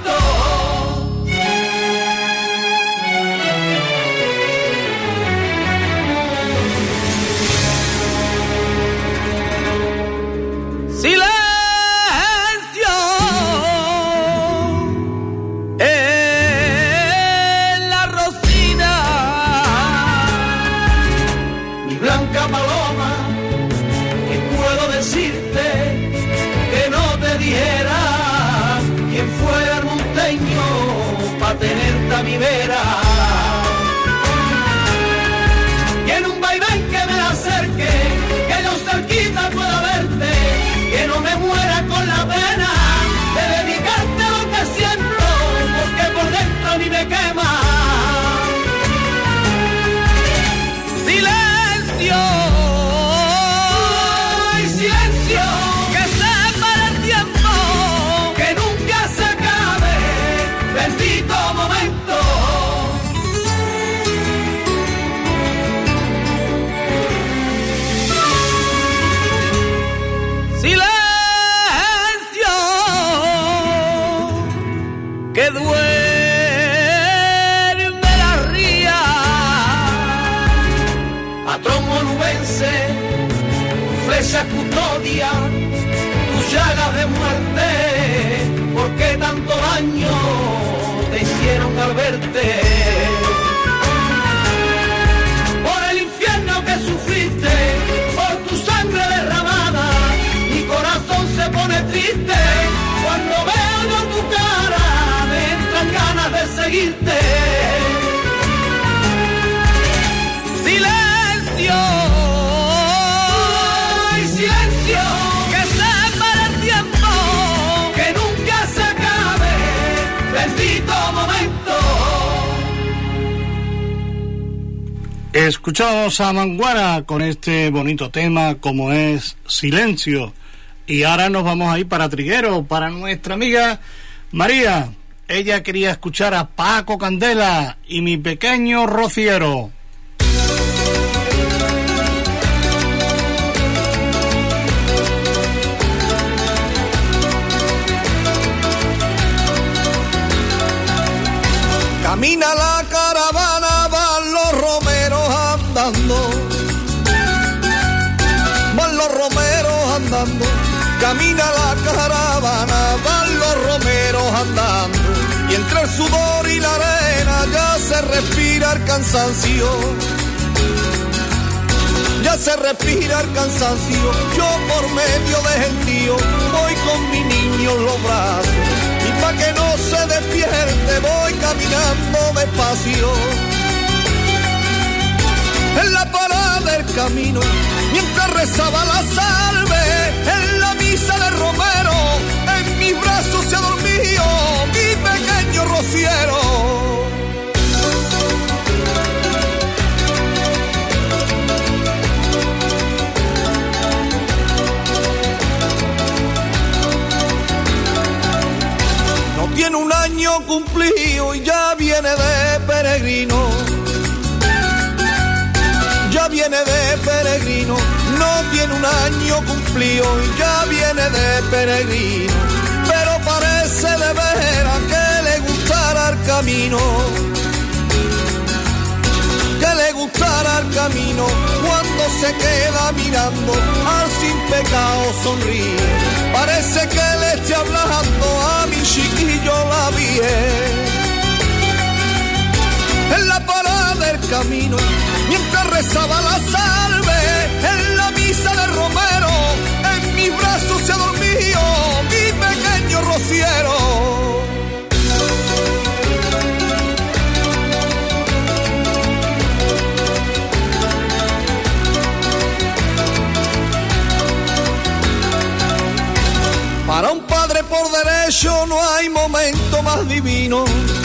duerme la ría. Patrón onubense, flecha custodia, tus llagas de muerte, ¿por qué tanto daño te hicieron al verte? Por el infierno que sufriste, por tu sangre derramada, mi corazón se pone triste, cuando veo yo tu cara, me entran ganas de seguirte. Silencio, ay, silencio, que se para el tiempo, que nunca se acabe, bendito momento. Escuchamos a Manguara con este bonito tema como es Silencio. Y ahora nos vamos a ir para Triguero, para nuestra amiga María. Ella quería escuchar a Paco Candela y Mi Pequeño Rociero. camina la caravana, van los romeros andando, van los romeros andando, camina la caravana, van los romeros andando, y entre el sudor y la arena ya se respira el cansancio, ya se respira el cansancio, yo por medio de gentío voy con mi niño en los brazos, y pa' que no se despierte voy caminando despacio. En la parada del camino, mientras rezaba la salve, en la misa de Romero, en mis brazos se ha dormido mi pequeño rociero. Tiene un año cumplido y ya viene de peregrino, ya viene de peregrino, no tiene un año cumplido y ya viene de peregrino, pero parece de veras que le gustará el camino, que le gustará el camino, cuando se queda mirando al sin pecado sonríe, parece que le esté hablando a mi chiquillo la vie. En la parada del camino, mientras rezaba la salve, en la misa de Romero, en mis brazos se ha dormido mi pequeño rociero. Para un padre por derecho no hay momento más divino,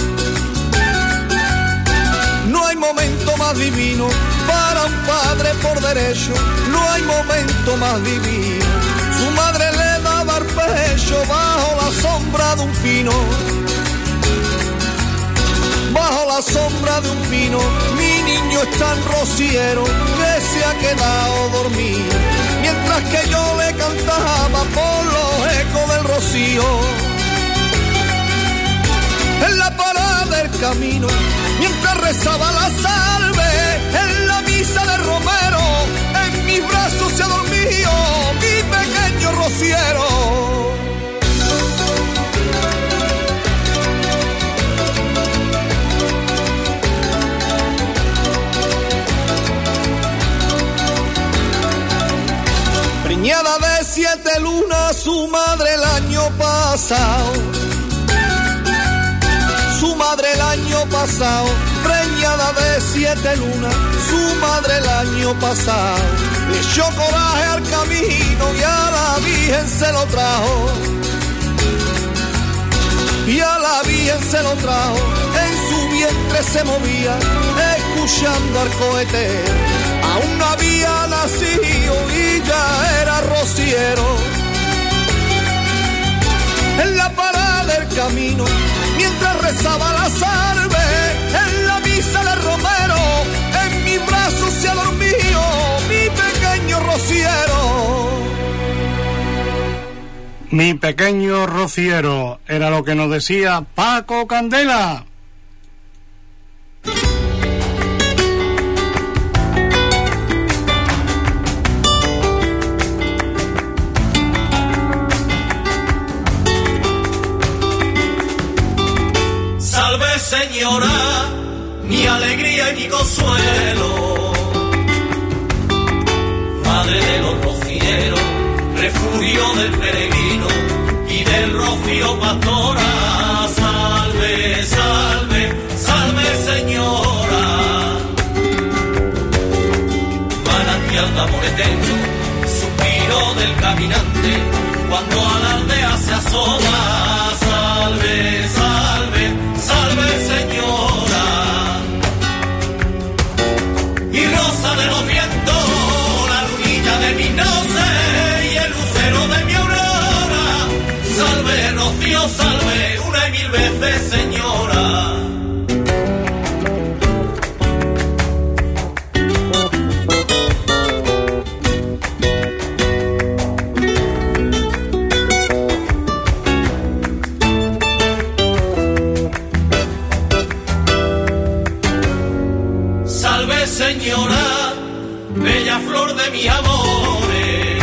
no hay momento más divino, para un padre por derecho no hay momento más divino. Su madre le daba el pecho bajo la sombra de un pino, bajo la sombra de un pino, mi niño es tan rociero que se ha quedado dormido, mientras que yo le cantaba por los ecos del rocío. En la parada del camino, mientras rezaba la salve, en la misa de Romero, en mis brazos se ha dormido mi pequeño rociero. Preñada de siete lunas, su madre el año pasado, su madre el año pasado, preñada de siete lunas, su madre el año pasado, le echó coraje al camino y a la Virgen se lo trajo, y a la Virgen se lo trajo, en su vientre se movía, escuchando al cohetero, aún no había nacido y ya era rociero. En la parada del camino, mientras rezaba la salve, en la misa de Romero, en mis brazos se ha dormido mi pequeño rociero. Mi pequeño rociero, era lo que nos decía Paco Candela. Salve, señora, mi alegría y mi consuelo, madre de los rocieros, refugio del peregrino y del rocío pastora. Salve, salve, salve, señora, manantial de amor eterno, suspiro del caminante, cuando a la aldea se asoma. Salve, salve, salve, señora, y rosa de los vientos, la lunilla de mi noche y el lucero de mi aurora. Salve, rocío, salve, una y mil veces, señora. Señora, bella flor de mis amores,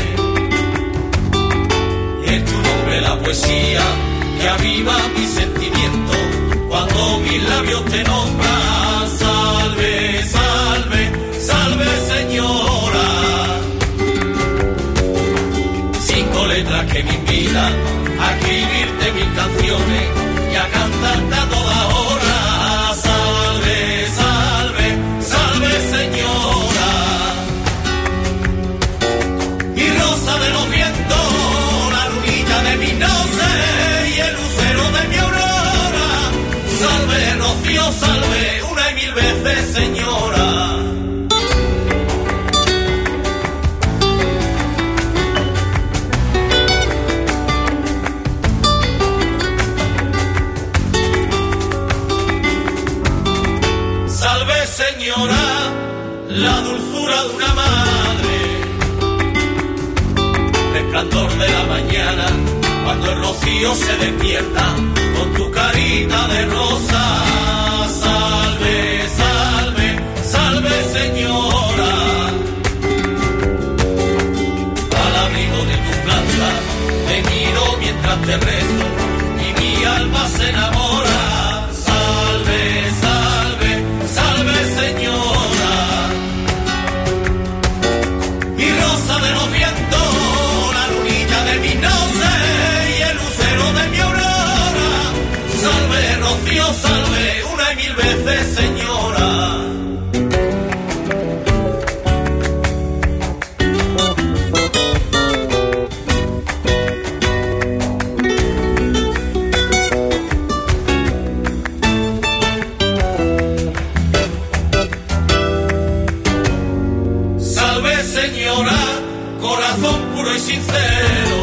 es tu nombre la poesía que aviva mi sentimiento cuando mis labios te nombran. Salve, salve, salve, señora, cinco letras que me invitan a escribirte mil canciones y a cantarte a toda hora. Salve, salve, salve, señora, y rosa de los vientos, la lunilla de mi noche y el lucero de mi aurora. Salve, rocío, salve, una y mil veces, señora. Salve, señora, la dulzura de una madre, resplandor de la mañana, cuando el rocío se despierta con tu carita de rosa. Salve, salve, salve, señora, al abrigo de tu planta te miro mientras te rezo y mi alma se enamora. Salve, salve, salve, señora, y rosa de los vientos, la lunilla de mi noche y el lucero de mi aurora. Salve, rocío, salve, una y mil veces, señora. Señora, corazón puro y sincero,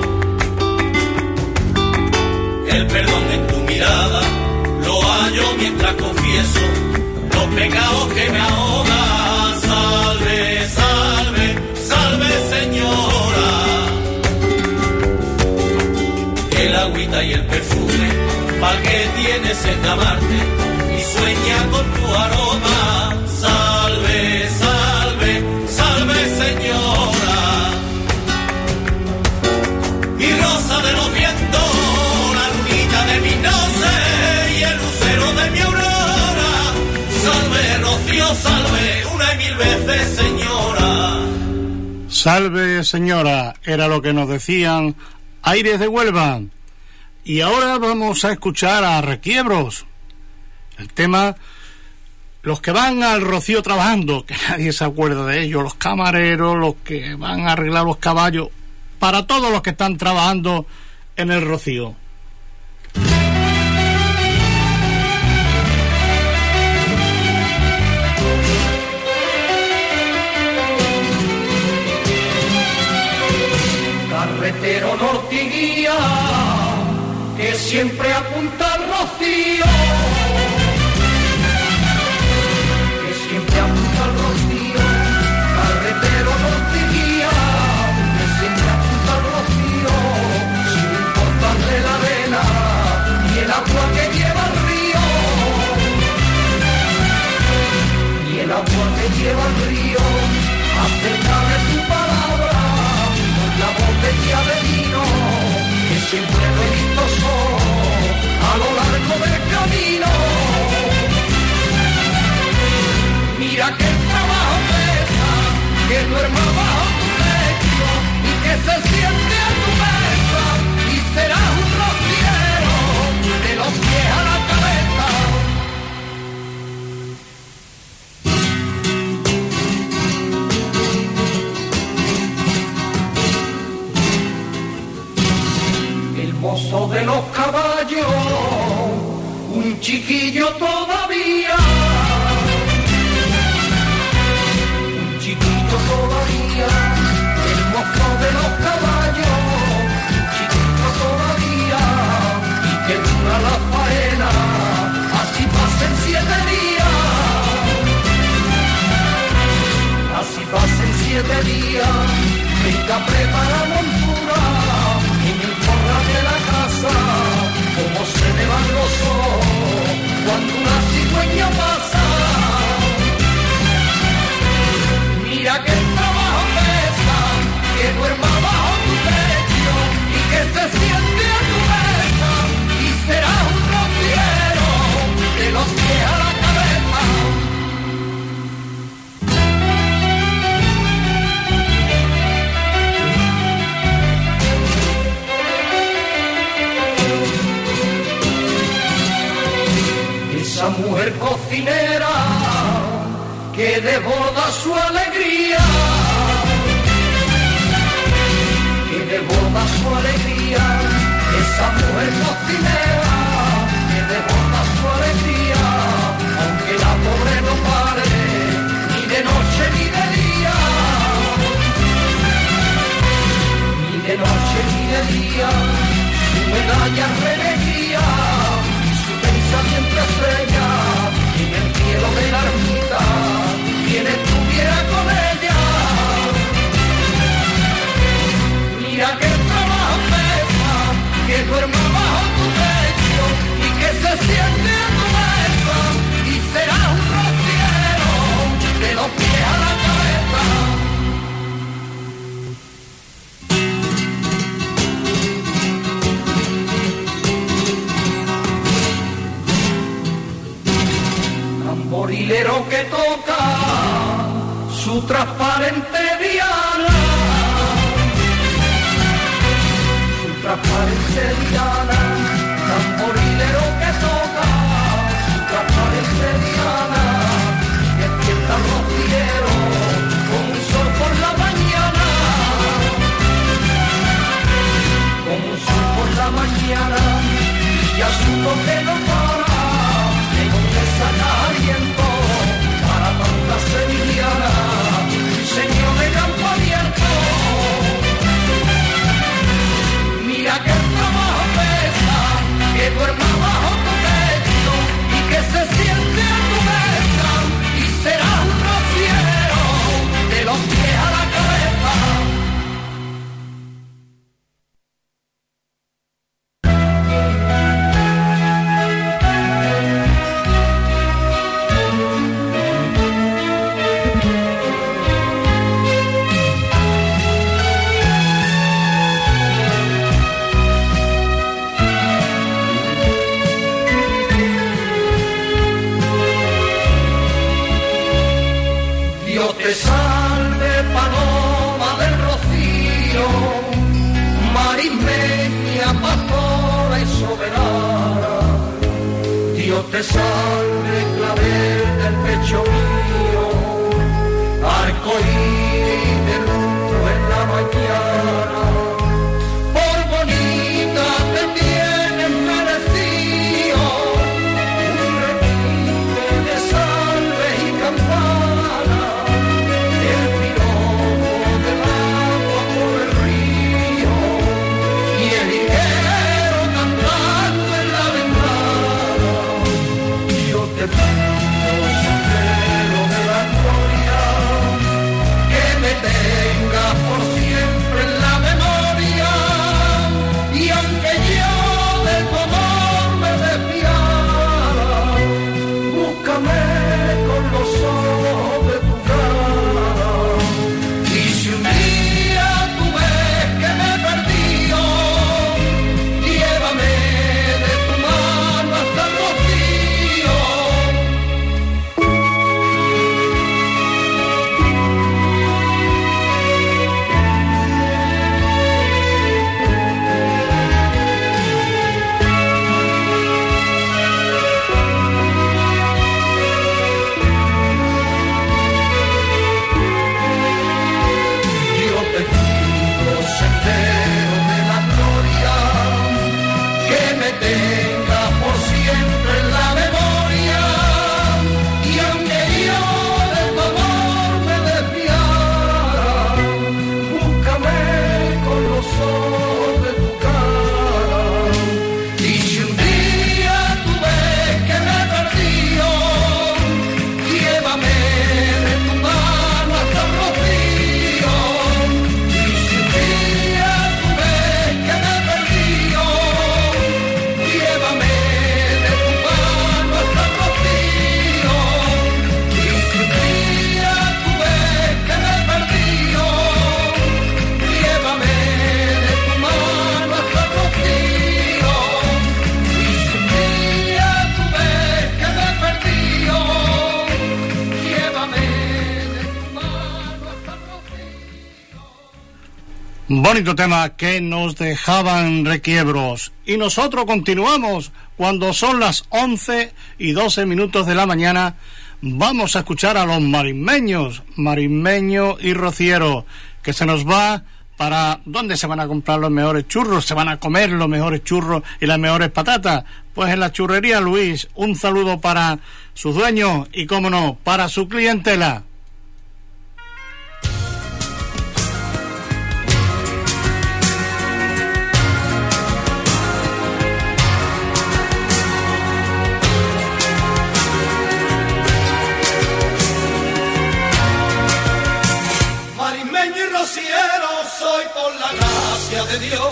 el perdón en tu mirada lo hallo mientras confieso los pecados que me ahogan. Salve, salve, salve, señora, el agüita y el perfume pa'l que tienes sed de amarte y sueña con tu aroma. Salve, salve, salve, señora, y rosa de los vientos, la lunilla de mi noche y el lucero de mi aurora. Salve, rocío, salve, una y mil veces, señora. Salve, señora, era lo que nos decían Aires de Huelva. Y ahora vamos a escuchar a Requiebros, el tema los que van al rocío trabajando, que nadie se acuerda de ellos, los camareros, los que van a arreglar los caballos, para todos los que están trabajando en el rocío. Carretero norte y guía, que siempre apunta al rocío, que siempre apunta al rocío. Carretero norte y guía, que siempre apunta al rocío. Si que lleva el río, acerca de tu palabra, con la botella de vino, que siempre lo he visto solo, a lo largo del camino. Mira que el trabajo pesa, que duerma bajo tu lecho, y que se siente a tu mesa, y serás un rociero, de los pies a la cabeza. Mozo de los caballos, un chiquillo todavía, un chiquillo todavía, el mozo de los caballos, un chiquillo todavía, y que dura la faena, así pasen siete días, así pasen siete días, venga prepara montura, en el corral de la casa, como se me van los ojos cuando una cigüeña pasa. Mira que el trabajo pesa, que duerma bajo tu techo y que se siente a tu mesa, y será un rociero de los pies a la cabeza. Esa mujer cocinera que desborda su alegría, que desborda su alegría, esa mujer cocinera que desborda su alegría, aunque la pobre no pare ni de noche ni de día, ni de noche ni de día, su medalla relegía, siempre estrella, en el cielo de la ermita, quien estuviera con ella. Mira que el trabajo pesa, que duerma bajo tu techo, y que se siente a tu mesa, y será un rociero, de los pies a la cabeza. Morilero que toca su transparente diana, su transparente diana, tamborilero que toca su transparente diana, que despierta al rociero con un sol por la mañana, con un sol por la mañana, y a su toque no para. Saca aliento para tanta sevillana, señor de campo abierto. Mira que el trabajo pesa, que duerma bajo tu techo y que se siente a tu mesa, y será un rociero de los pies a la cabeza. Te salve, paloma del rocío, marismeña, pastora y soberana. Dios te salve, clavel del pecho mío, arcoíris de luz en la mañana. Por bonita te tienes merecido un repique de salve y campana. Te pido, sendero de la gloria, que me tengas por siempre en la memoria, y aunque yo de tu amor me desviara, búscame con los ojos de tu cara. Y si un día tú ves que me he perdido, llévame de tu mano hasta el rocío. Y si un día tú ves que me he perdido, llévame de tu mano hasta el rocío. Y si un día tú ves que me he perdido, llévame de tu mano hasta el rocío. Y si un día tú ves que me he perdido, llévame de tu mano hasta el rocío. Bonito tema que nos dejaban requiebros. Y nosotros continuamos cuando son las once y doce minutos de la mañana. Vamos a escuchar a los marismeños, marismeño y rociero, que se nos va para dónde se van a comprar los mejores churros, se van a comer los mejores churros y las mejores patatas. Pues en la churrería Luis. Un saludo para sus dueños y, cómo no, para su clientela. Marismeño y rociero soy por la gracia de Dios,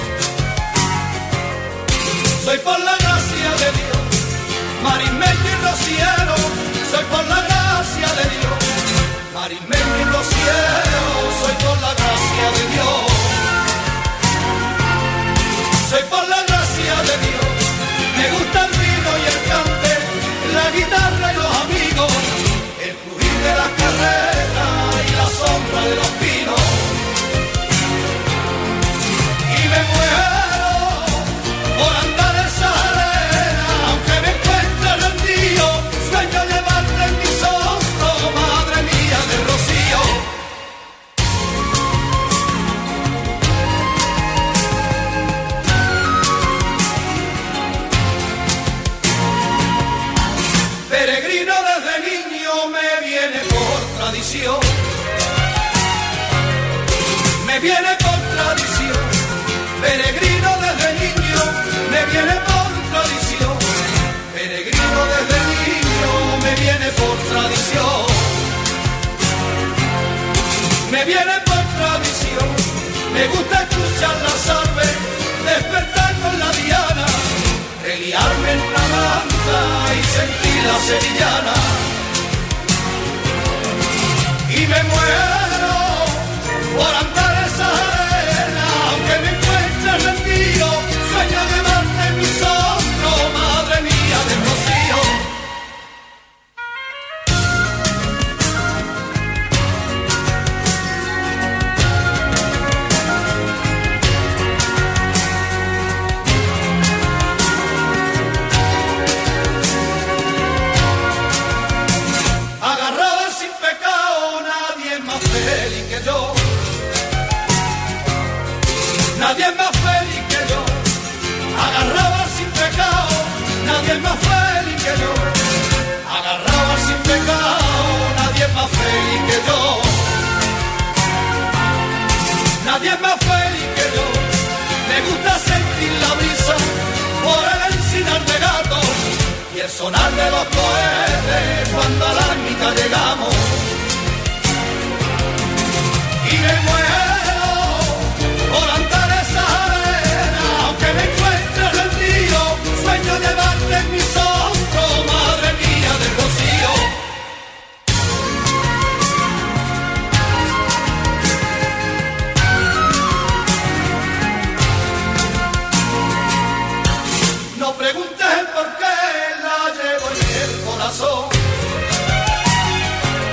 soy por la gracia de Dios. Marismeño y rociero soy por la gracia de Dios. Marismeño y rociero soy por la gracia de Dios, soy por la gracia de Dios. Me gusta el vino y el cante, la guitarra y los amigos, el fluir de las carreras y la sombra de los pinos. Y me muero por andar esa arena, aunque me encuentre rendido, sueño llevarte en mis hombros, madre mía del rocío. Peregrino desde niño me viene por tradición, me viene por tradición. Peregrino desde niño me viene por tradición, peregrino desde niño me viene por tradición, me viene por tradición. Me gusta escuchar las aves, despertar con la diana, reliarme en una manta y sentir la sevillana. Y me muero por andar esa arena, aunque me encuentre rendido, sueño llevarte en mis hombros, madre mía del rocío. Agarrado sin pecado, nadie es más feliz que yo, nadie es más feliz que yo. Agarrado sin pecado, nadie es más feliz que yo. Agarrado sin pecado, nadie es más feliz que yo. Nadie es más feliz que yo. Me gusta sentir la brisa por el encinar de gato y el sonar de los cohetes cuando a la ermita llegamos. Y me muero por andar esa arena, aunque me encuentre rendido, sueño llevarte en mis hombros, madre mía del rocío. No preguntes el por qué, la llevo en el corazón.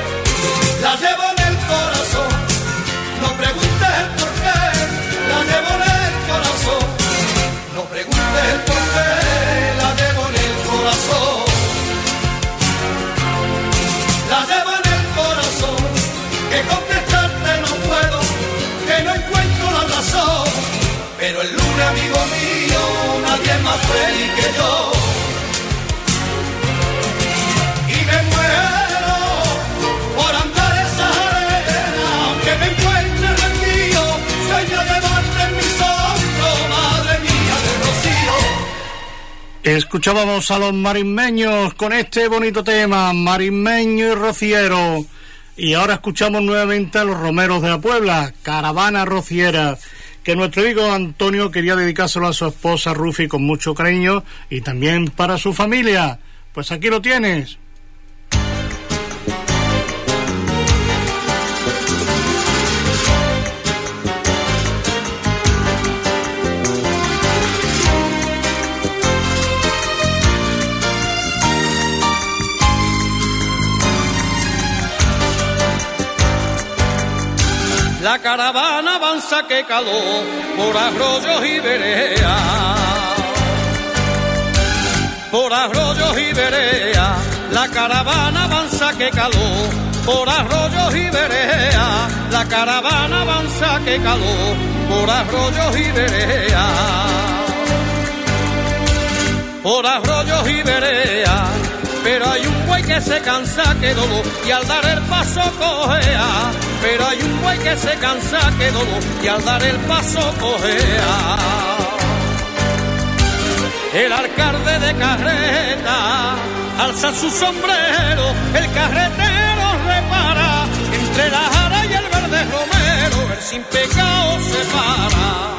Escuchábamos a los marismeños con este bonito tema, Marismeño y Rociero. Y ahora escuchamos nuevamente a los romeros de la Puebla, Caravana Rociera, que nuestro amigo Antonio quería dedicárselo a su esposa Rufi con mucho cariño y también para su familia. Pues aquí lo tienes. La caravana avanza que caló por arroyos y veredas, por arroyos y veredas. La caravana avanza que caló por arroyos y veredas. La caravana avanza que caló por arroyos y veredas, por arroyos y veredas. Pero hay un buey que se cansa, que dolor, y al dar el paso cojea. Pero hay un buey que se cansa, que dolor, y al dar el paso cojea. El alcalde de carreta alza su sombrero, el carretero repara. Entre la jara y el verde romero, el sin pecado se para.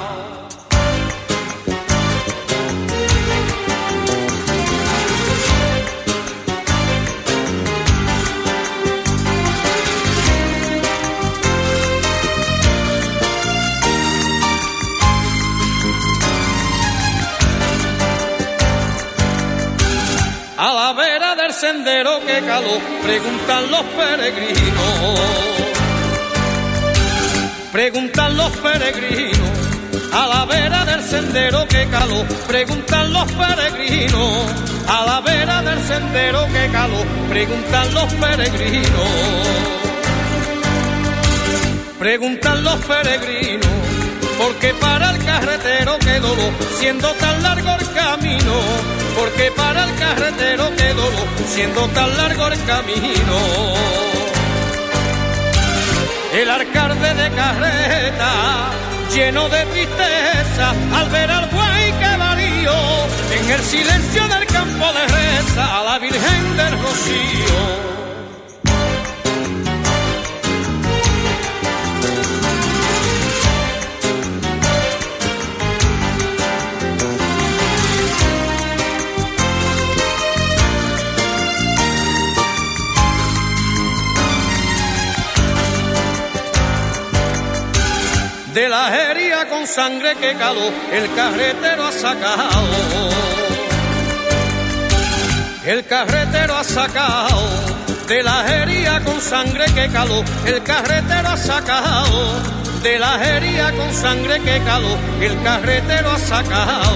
A la vera del sendero que caló, preguntan los peregrinos, preguntan los peregrinos. A la vera del sendero que caló, preguntan los peregrinos. A la vera del sendero que caló, preguntan los peregrinos, preguntan los peregrinos. Porque para el carretero que dolor, siendo tan largo el camino. Porque para el carretero que dolor, siendo tan largo el camino. El alcalde de carreta, lleno de tristeza, al ver al buey que varío, en el silencio del campo le reza a la Virgen del Rocío. De la herida con sangre que caló, el carretero ha sacado, el carretero ha sacado. De la herida con sangre que caló, el carretero ha sacado. De la herida con sangre que caló, el carretero ha sacado.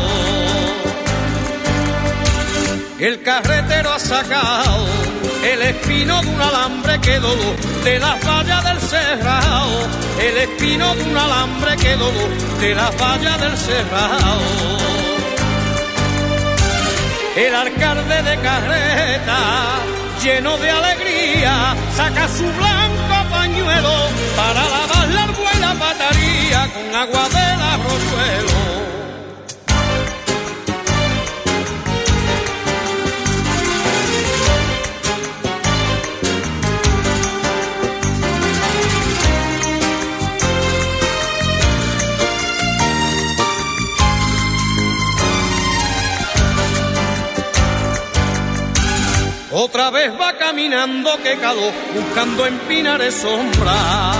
El carretero ha sacado el espino de un alambre que doló de las vallas del cerrado. El espino de un alambre que doló de las vallas del cerrado. El alcalde de carreta, lleno de alegría, saca su blanco pañuelo para lavar la buena pataría con agua del arroyuelo. Otra vez va caminando que caló, buscando en pinares sombra,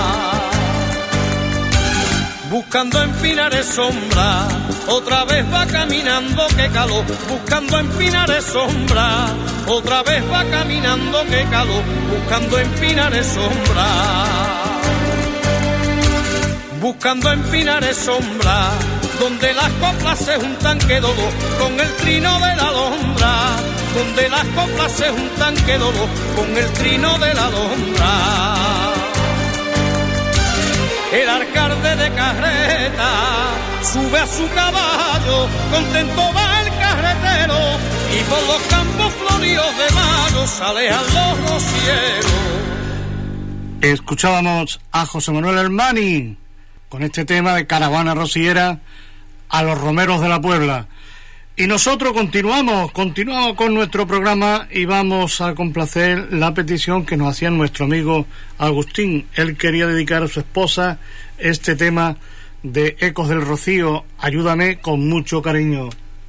buscando en pinares sombra. Otra vez va caminando que caló, buscando en pinares sombra. Otra vez va caminando que caló, buscando en pinares sombra, buscando en pinares sombra. Donde las coplas se juntan que dolor con el trino de la alondra. Donde las coplas se juntan que dolor con el trino de la alondra. El alcalde de carreta sube a su caballo, contento va el carretero, y por los campos floridos de mayo salean los rocieros. Escuchábamos a José Manuel Hermani con este tema de Caravana Rociera a los romeros de la Puebla. Y nosotros continuamos, continuamos con nuestro programa y vamos a complacer la petición que nos hacía nuestro amigo Agustín. Él quería dedicar a su esposa este tema de Ecos del Rocío, Ayúdame, con mucho cariño.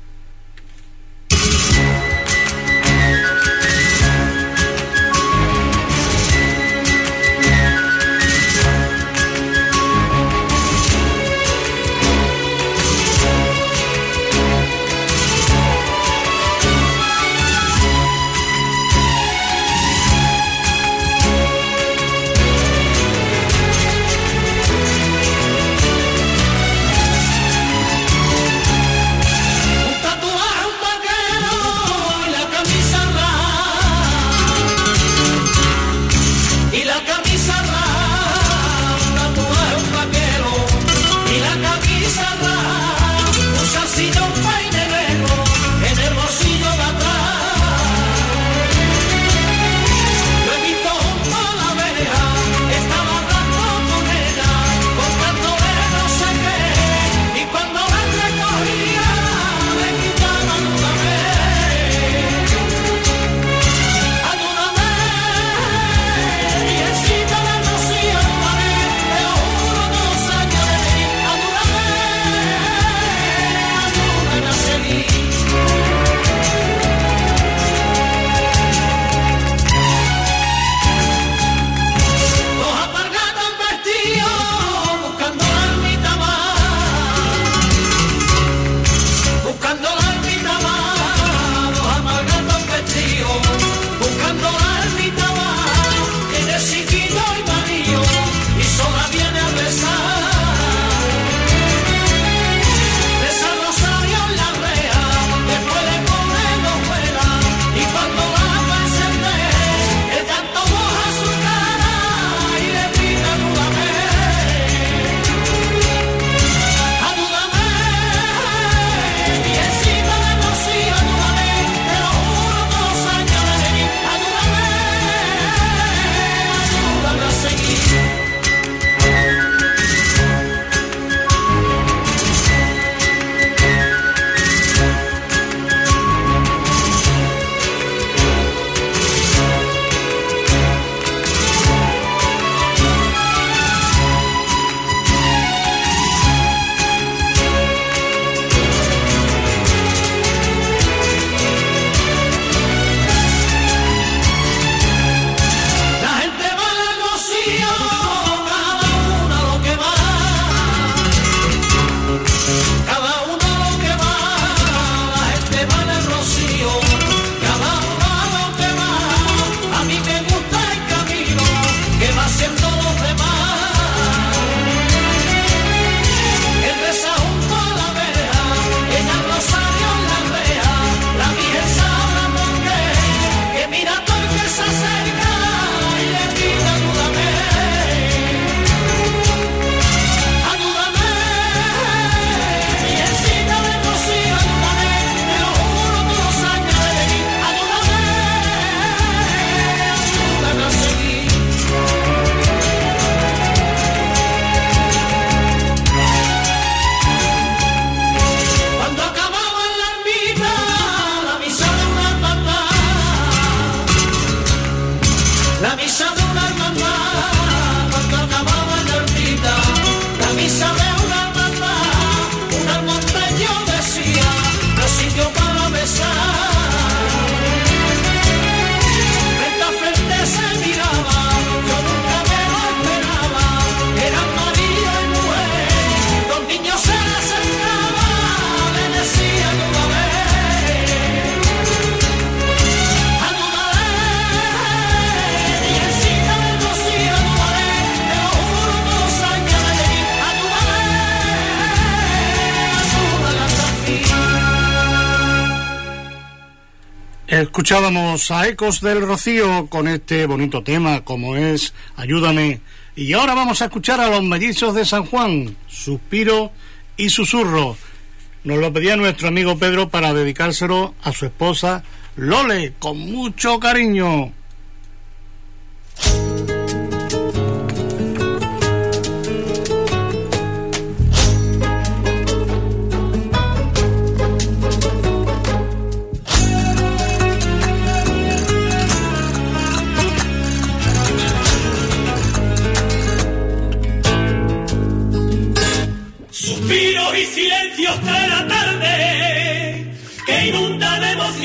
Escuchábamos a Ecos del Rocío con este bonito tema como es Ayúdame. Y ahora vamos a escuchar a los Mellizos de San Juan, Suspiro y Susurro. Nos lo pedía nuestro amigo Pedro para dedicárselo a su esposa Lole, con mucho cariño.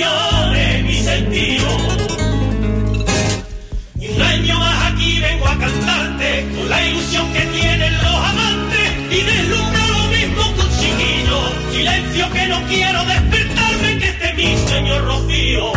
canciones, mi sentido. Y un año más aquí vengo a cantarte con la ilusión que tienen los amantes y deslumbra lo mismo que un chiquillo. Silencio que no quiero despertarme, que este es mi señor Rocío.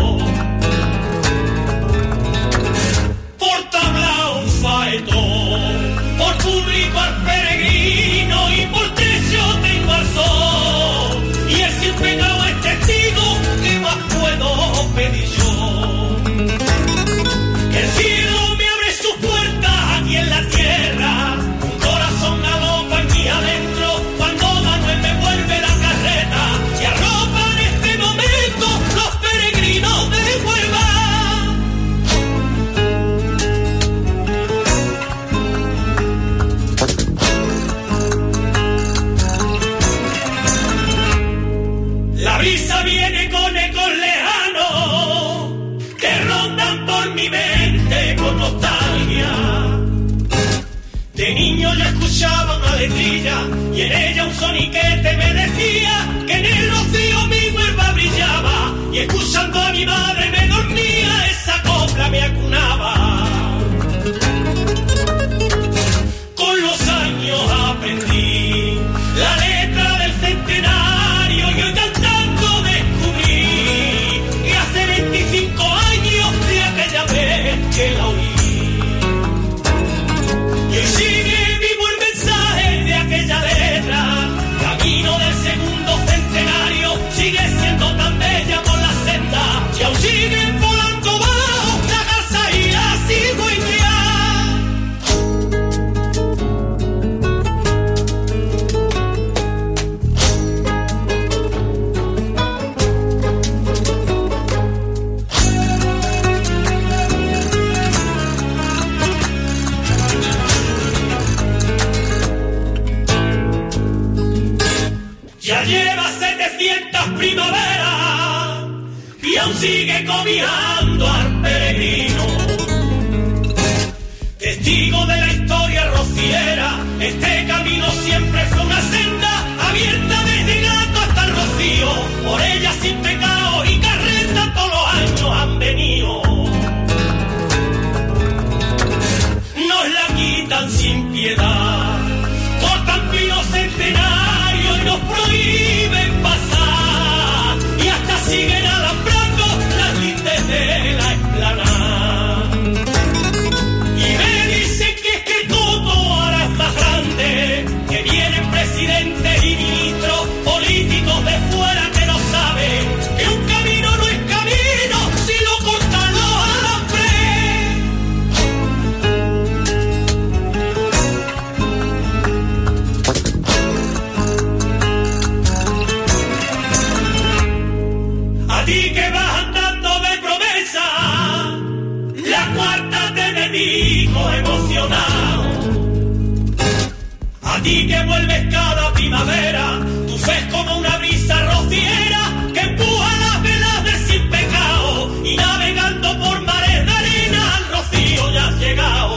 Por tabla un faetón, por público al peregrino y por techo tengo al sol. Y el sin pecado es testigo, ¿qué más puedo pedir yo? Que el cielo me abre sus puertas aquí en la tierra, un corazón galopa en mí adentro cuando Manuel me vuelve la carreta y arropa en este momento los peregrinos de Huelva. La brisa viene con ecos lejanos que rondan por mi mente con nostalgia. De niño yo escuchaba una letrilla y en ella un soniquete me decía que en el rocío mi Huelva brillaba, y escuchando a mi madre me dormía, esa copla me acunaba. Con los años aprendí la letra del centenario y hoy cantando descubrí que hace veinticinco años de aquella vez que la oí. Y hoy sigue vivo el mensaje de aquella letra, camino del segundo centenario, sigue siendo tan bella por la senda y aún siguen volando bajo la garza y la cigüeña. Ya lleva setecientas primaveras y aún sigue cobijando al peregrino. Testigo de la historia rociera, este camino siempre fue una senda abierta desde Gato hasta el Rocío. Por ella sin pecado y carreta todos los años han venido. Nos la quitan sin piedad, cortan pinos centenarios y nos prohíben pasar, y hasta siguen alambrando las lindes de la explanada. Y me dicen que es que el Coto ahora es más grande, que vienen presidentes y ministros políticos de fuera que no saben que un camino no es camino si lo cortan los alambres. A ti que vas andando de promesa, la cuarta te me dijo emocionado. A ti que vuelves cada primavera, tu fe es como una brisa rociera que empuja las velas del sin pecado, y navegando por mares de arena al Rocío ya has llegado.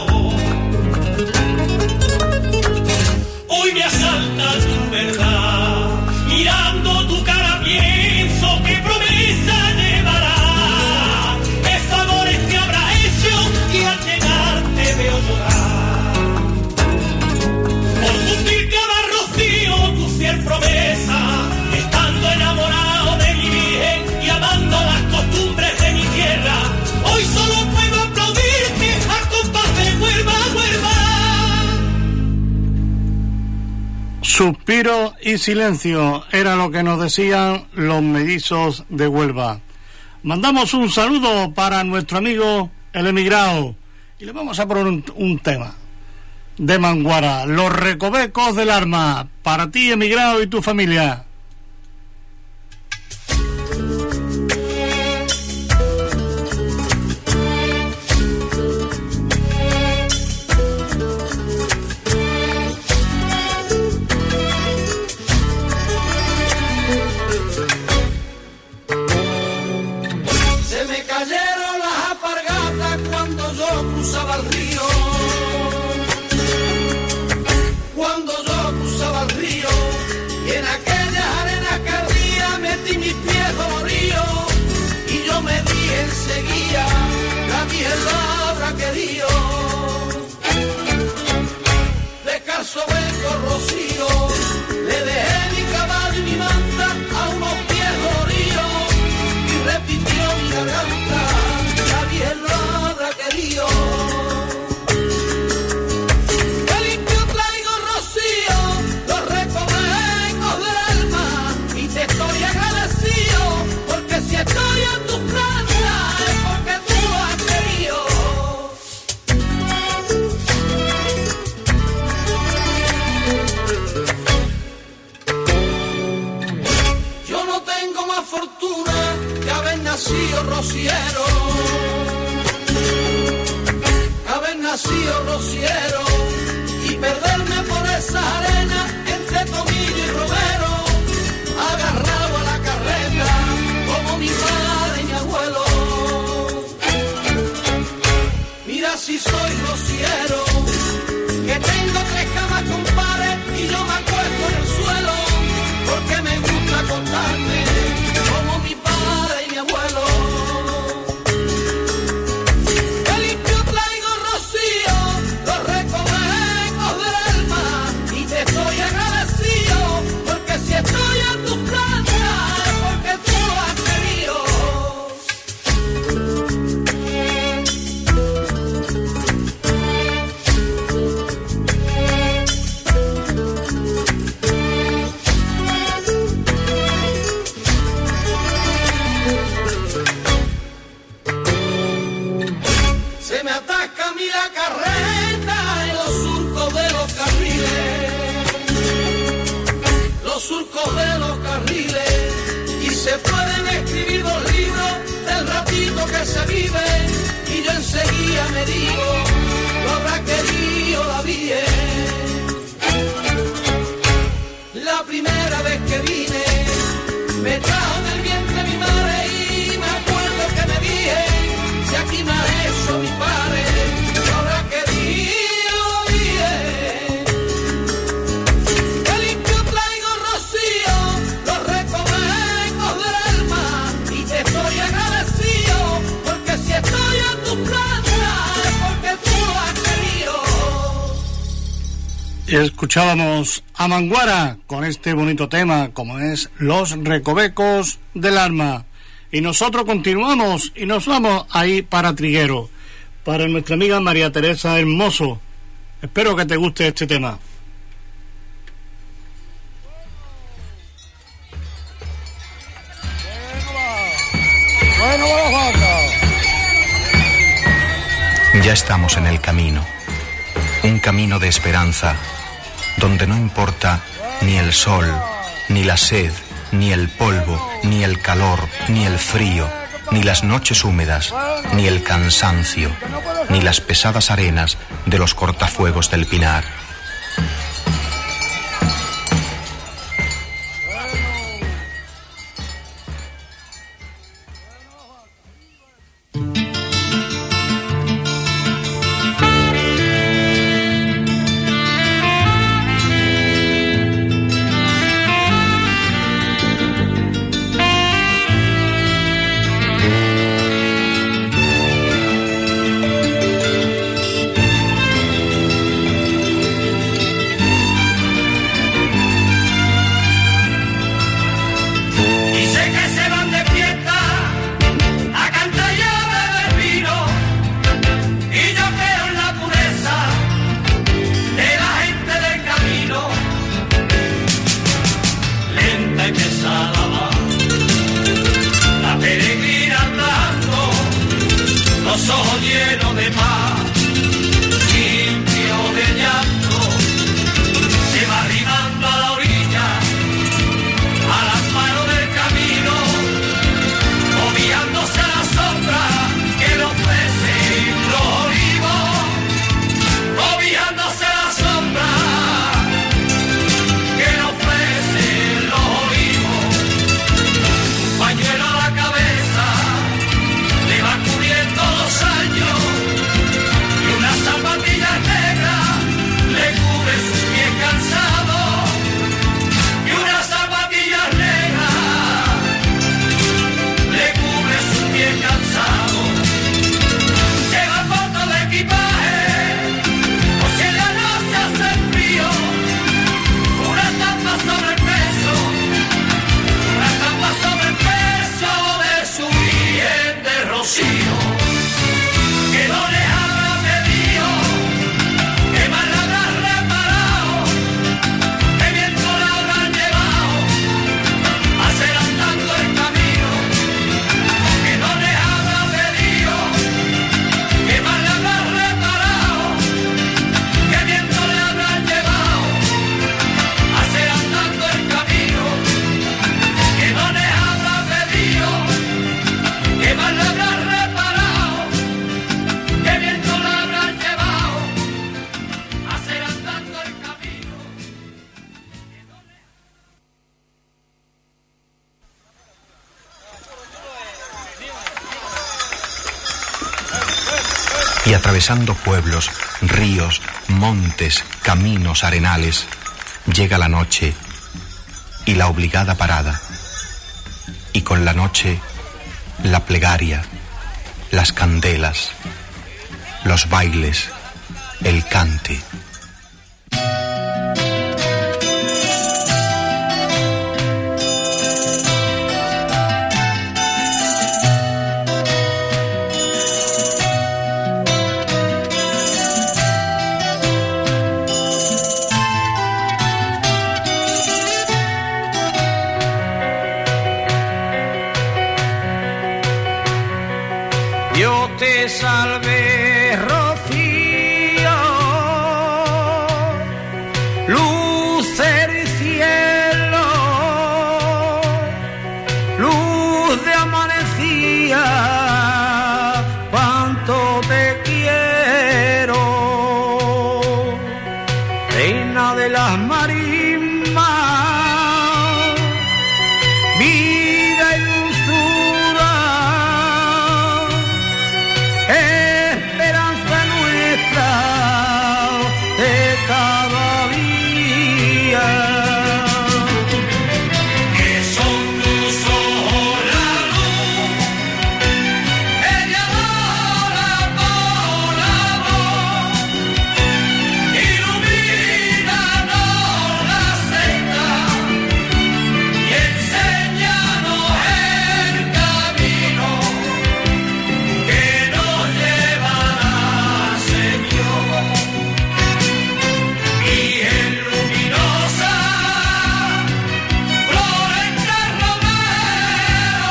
Hoy me asalta tu verdad, mirando tu cara pienso que promesa llevará, qué favores te habrá hecho y al llegar te veo llorar. Por cumplir cada rocío tu fiel promesa, estando enamorado de mi virgen y amando las costumbres de mi tierra, hoy solo puedo aplaudirte a compás de Huelva, Huelva. Suspiro y silencio era lo que nos decían los mellizos de Huelva. Mandamos un saludo para nuestro amigo el emigrado y le vamos a poner un, un tema de Manguara, Los Recovecos del Arma, para ti emigrado y tu familia. Se me cayeron las alpargatas cuando yo cruzaba el río, cuando yo cruzaba el río, y en aquella nacido rociero, haber nacido rociero y perderme por esa arena entre Tomillo y Romero, agarrado a la carreta como mi padre y mi abuelo. Mira si soy rociero, que tengo tres camas, compadre, y yo me acuesto en el suelo, porque me gusta acostarme como mi padre y mi abuelo. Que limpio traigo rocío, los recovecos del alma, y te estoy agradecido, porque si estoy en tus plantas es porque tú lo has querido. Se me ataca a mí la carreta en los surcos de los carriles, los surcos de los carriles, y se pueden escribir dos libros del ratito que se vive, y yo enseguida me digo, lo habrá querido la vida. La primera vez que vine, me trajo del vientre mi madre y me acuerdo que me dije, si aquí me ha hecho mi padre, lo habrá querido bien. Que limpio traigo rocío, los recovecos del alma, y te estoy agradecido, porque si estoy en tus plantas es porque tú lo has querido. Escuchábamos a Manguara con este bonito tema, como es Los Recovecos del Alma. Y nosotros continuamos y nos vamos ahí para Triguero, para nuestra amiga María Teresa Hermoso. Espero que te guste este tema. Ya estamos en el camino, un camino de esperanza, donde no importa ni el sol, ni la sed, ni el polvo, ni el calor, ni el frío, ni las noches húmedas, ni el cansancio, ni las pesadas arenas de los cortafuegos del Pinar. Y atravesando pueblos, ríos, montes, caminos, arenales, llega la noche y la obligada parada. Y con la noche, la plegaria, las candelas, los bailes, el cante. Dios te salve, Rocío, luz del cielo, luz de amanecía, cuánto te quiero, reina de las marismas, vida y dulzura, esperanza nuestra de cada día. Que son tus ojos la luz, ella adora por amor, ilumínanos la senda y enséñanos el camino que nos llevará, Señor. Virgen luminosa, flores de romero,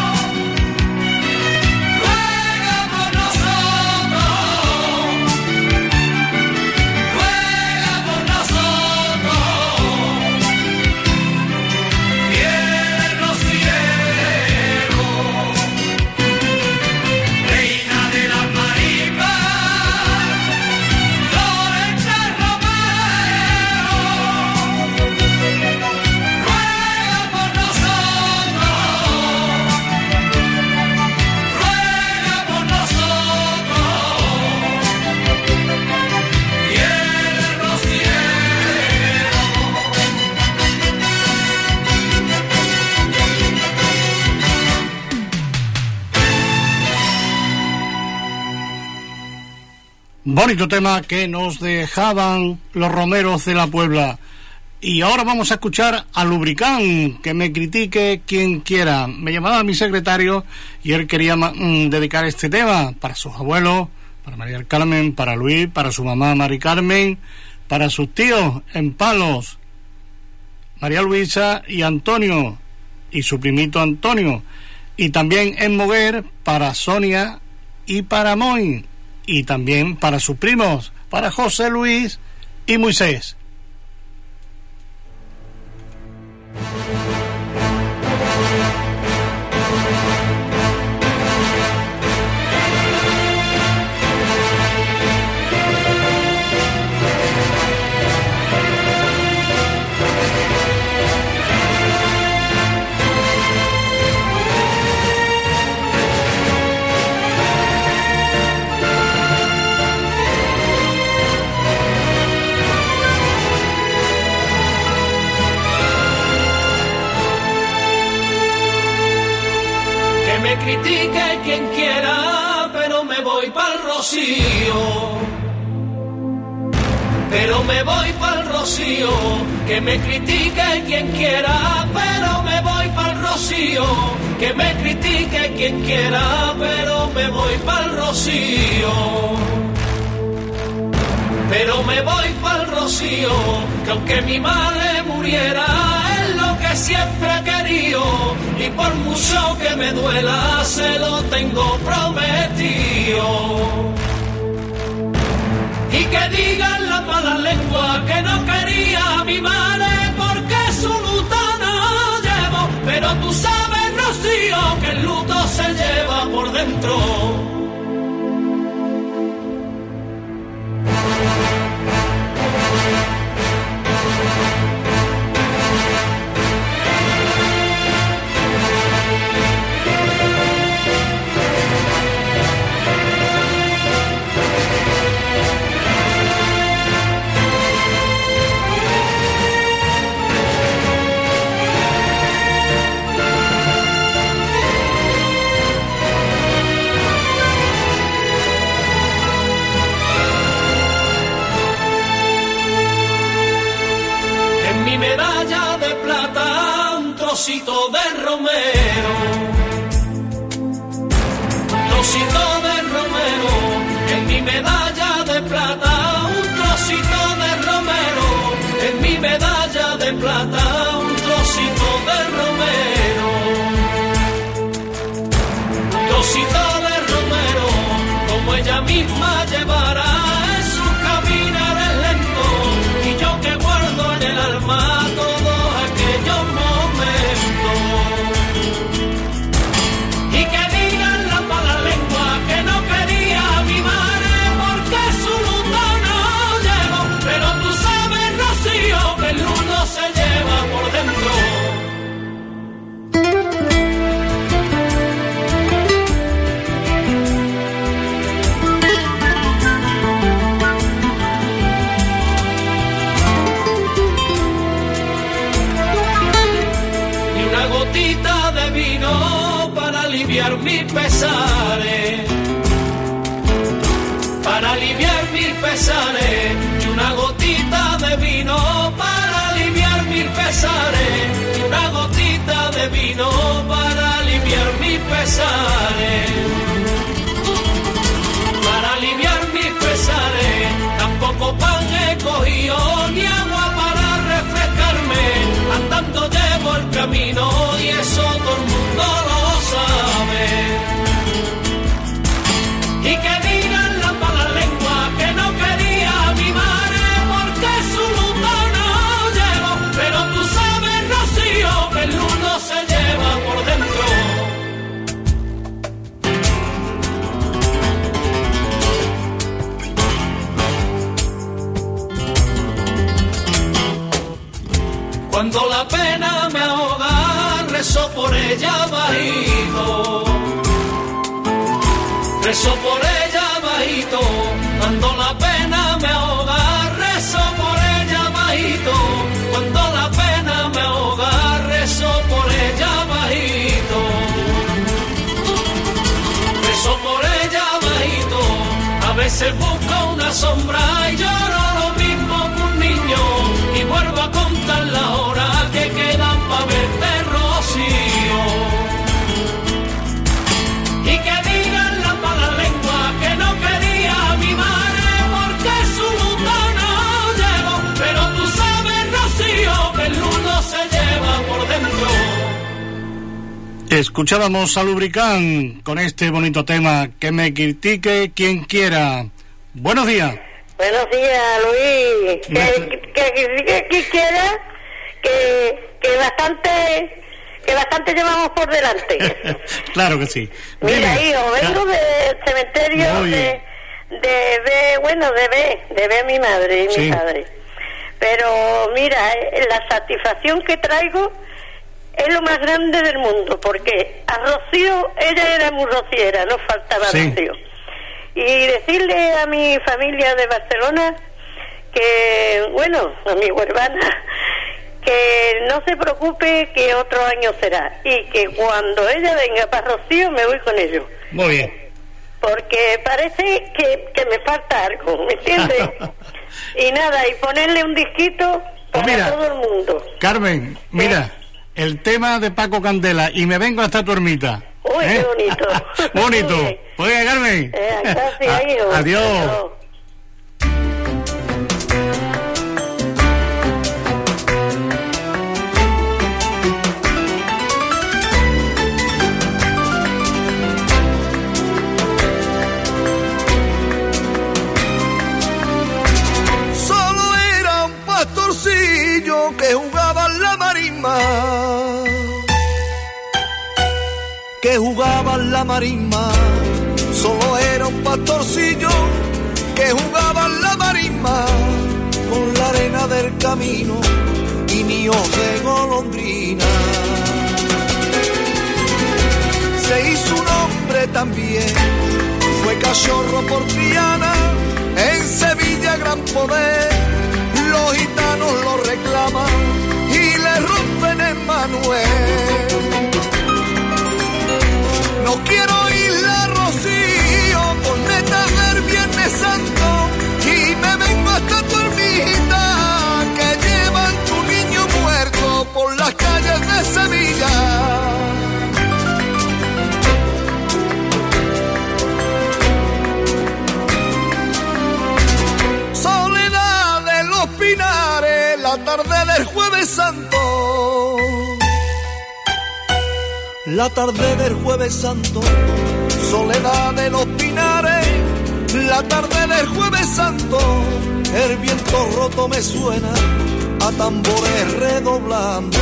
ruega por nosotros, ruega por nosotros, fiel rociero, reina de las marismas, flores de romero, ruega por nosotros, ruega por nosotros, fiel rociero. Bonito tema que nos dejaban los romeros de la Puebla. Y ahora vamos a escuchar a Lubricán, que me critique quien quiera. Me llamaba mi secretario y él quería ma- mm, dedicar este tema para sus abuelos, para María del Carmen, para Luis, para su mamá Mari Carmen, para sus tíos en Palos, María Luisa y Antonio, y su primito Antonio, y también en Moguer para Sonia y para Moy, y también para sus primos, para José Luis y Moisés. Que me critique quien quiera, pero me voy pa'l Rocío. Pero me voy pa'l Rocío. Que me critique quien quiera, pero me voy pa'l Rocío. Que me critique quien quiera, pero me voy pa'l Rocío. Pero me voy pa'l Rocío, que aunque mi madre muriera, es lo que siempre he querido, y por mucho que me duela, se lo tengo prometido. Y que digan las malas lenguas que no quería a mi madre, porque su lutana llevo, pero tú sabes, Rocío, que el luto se lleva por dentro. misma llevará en sus caminares lentos, y yo que guardo en el alma todos aquellos momentos. Y que digan las malas lenguas que no quería a mi madre porque su luto no llegó, pero tú sabes, Rocío, que el luto se lleva por dentro. De vino para aliviar mis pesares, para aliviar mis pesares, y una gotita de vino para aliviar mis pesares, y una gotita de vino para aliviar mis pesares, para aliviar mis pesares. Tampoco pan he cogido ni agua para refrescarme, andando llevo el camino y eso todo el mundo lo sabe. Y que digan las malas lenguas que no quería a mi madre porque su luto no llegó, pero tú sabes, Rocío, que el luto se lleva por dentro. Cuando la pena me ahoga, rezo por ella bajito, rezo por ella bajito. Cuando la pena me ahoga, rezo por ella bajito. Cuando la pena me ahoga, rezo por ella bajito, rezo por ella bajito. A veces busco una sombra y lloro lo mismo que un niño, y vuelvo a contar las horas que quedan para verte, Rocío. Y que digan las malas lenguas que no quería a mi madre porque su luto no llegó, pero tú sabes, Rocío, que el luto se lleva por dentro. Escuchábamos a Lubricán con este bonito tema, Que me critique quien quiera. Buenos días. Buenos días, Luis. Que, que, que, que quiera que, que bastante que bastante llevamos por delante. Claro que sí. Mira, Dime. hijo, vengo del cementerio Muy de, de, de, bueno, de ver, de ver a mi madre y Sí. mi padre. Pero mira, eh, la satisfacción que traigo es lo más grande del mundo, porque a Rocío, ella era muy rociera, no faltaba Sí. Rocío. Y decirle a mi familia de Barcelona que, bueno, a mi huervana, que no se preocupe, que otro año será, y que cuando ella venga para Rocío me voy con ellos. Muy bien. Porque parece que, que me falta algo, ¿me entiendes? Y nada, y ponerle un disquito para Pues mira, todo el mundo. Carmen, mira, el tema de Paco Candela, y me vengo hasta tu ermita. Uy, ¿Eh? qué bonito. Bonito. Muy bien. Oiga, Carmen. Eh, gracias, hijo. Adiós. Adiós. Solo era un pastorcillo que jugaba en la marisma, que jugaba en la marisma. Solo era un pastorcillo que jugaba en la marisma, con la arena del camino y nidos de golondrina. Se hizo un hombre también, fue cachorro por Triana, en Sevilla gran poder, los gitanos lo reclaman y le rompen el Manuel. No quiero ir a Rocío por neta del Viernes Santo y me vengo hasta tu ermita que llevan tu niño muerto por las calles de Sevilla. Soledad de los Pinares, la tarde del Jueves Santo. La tarde del Jueves Santo, soledad de los Pinares, La tarde del Jueves Santo, el viento roto me suena a tambores redoblando.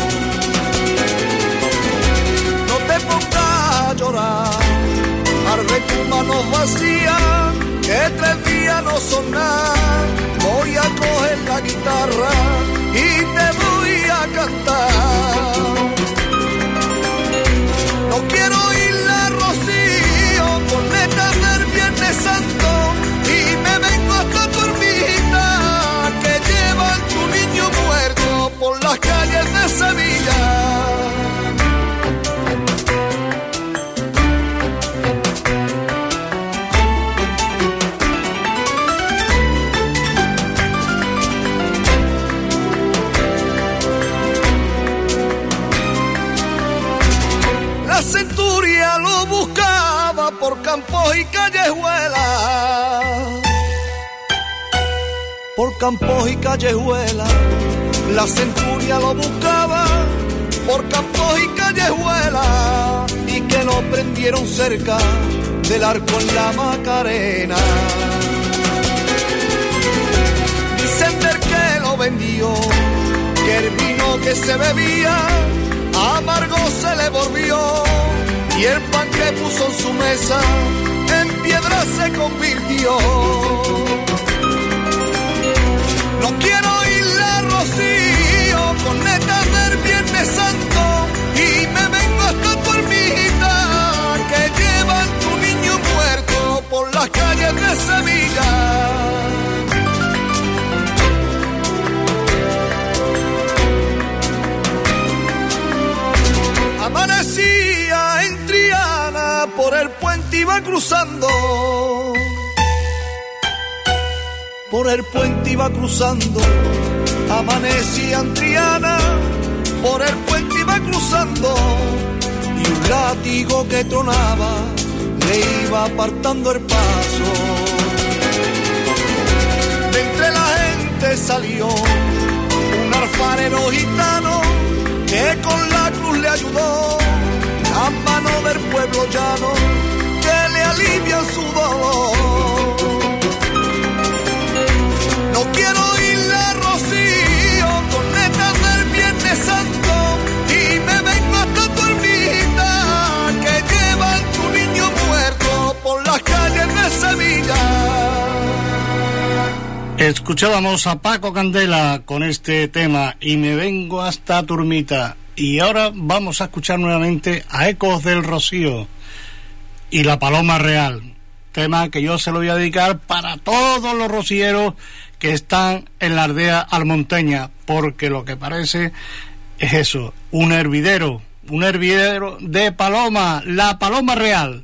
No te pongas a llorar, arde tu mano vacía, que tres días no son nada. Voy a coger la guitarra y te voy a cantar. No quiero ir a Rocío con letras del Viernes Santo y me vengo hasta tu ermita que llevan tu niño muerto por las calles de Sevilla. La centuria lo buscaba por campos y callejuelas, por campos y callejuelas. La centuria lo buscaba por campos y callejuelas, y que lo prendieron cerca del arco en la Macarena. Dicen del que lo vendió, que el vino que se bebía amargo se le volvió, y el pan que puso en su mesa en piedra se convirtió. No quiero ir a Rocío con netas del Viernes Santo y me vengo hasta tu ermita que llevan tu niño muerto por las calles de Sevilla. Amanecía en Triana, por el puente iba cruzando, por el puente iba cruzando. Amanecía en Triana, por el puente iba cruzando, y un látigo que tronaba le iba apartando el paso. De entre la gente salió un alfarero gitano que con la cruz le ayudó, la mano del pueblo llano que le alivia su dolor. No quiero ir a Rocío con netas del Viernes Santo y me vengo hasta tu ermita que llevan tu niño muerto por las calles de Sevilla. Escuchábamos a Paco Candela con este tema y me vengo hasta tu ermita. Y ahora vamos a escuchar nuevamente a Ecos del Rocío y La Paloma Real, tema que yo se lo voy a dedicar para todos los rocieros que están en la aldea almonteña, porque lo que parece es eso, un hervidero, un hervidero de paloma, La Paloma Real.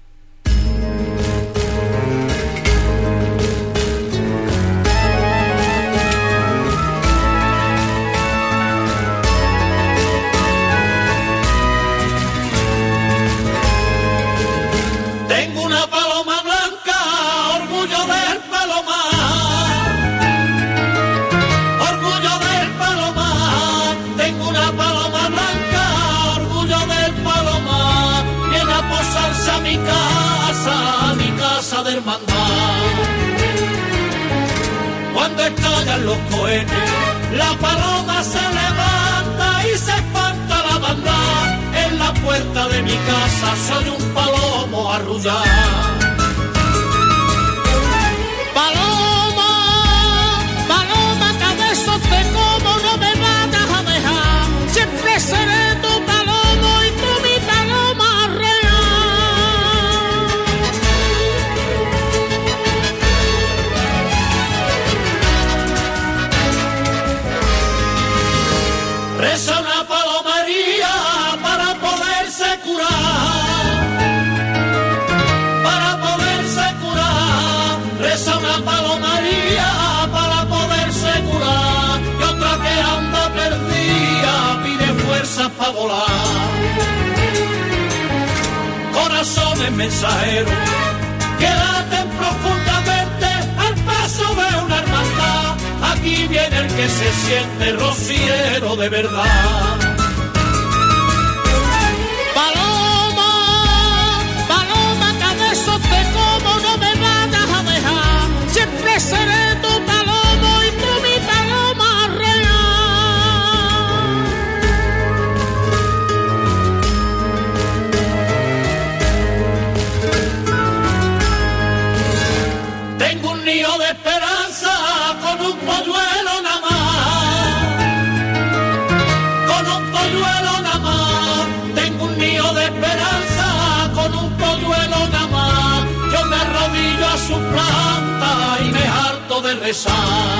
De hermandad. Cuando estallan los cohetes, la paloma se levanta y se espanta la banda. En la puerta de mi casa soy un palomo arrullado. Paloma, paloma, cabezo te como, no me vayas a dejar. Siempre seré tu palomo y tú mi paloma real. Reza una palomería para poderse curar, para poderse curar. Reza una palomería para poderse curar. Y otra que anda perdida pide fuerzas para volar. Corazones mensajeros que laten profundamente al paso de una hermandad. Aquí viene el que se siente rociero de verdad. Paloma, paloma, cabezo te como, no me vayas de rezar.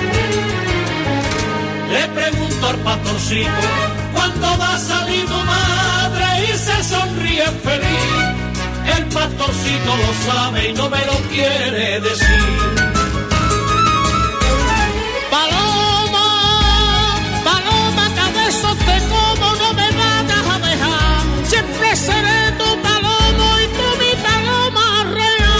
Le pregunto al pastorcito, ¿cuándo va a salir tu madre? Y se sonríe feliz. El pastorcito lo sabe y no me lo quiere decir. Paloma, paloma, cabezo te como, no me vayas a dejar. Siempre seré tu palomo y tú mi paloma real.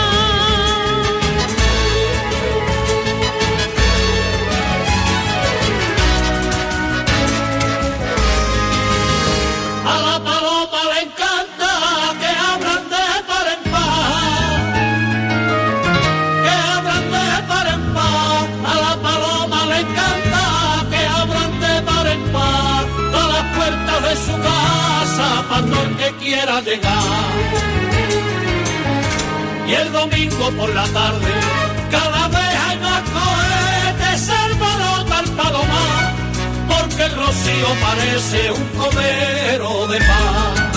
A la paloma le encanta que hablan de par en par, que hablan de par en par. A la paloma le encanta que hablan de par en par. A las puertas de su casa para todo el que quiera llegar. Y el domingo por la tarde cada vez hay más cohetes, se alborota el palomar, porque el rocío parece un comero de paz.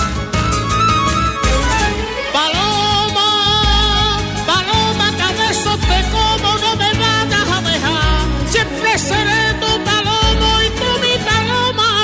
Paloma, paloma, cabezo te como, no me vayas a dejar. Siempre seré tu palomo y tú mi paloma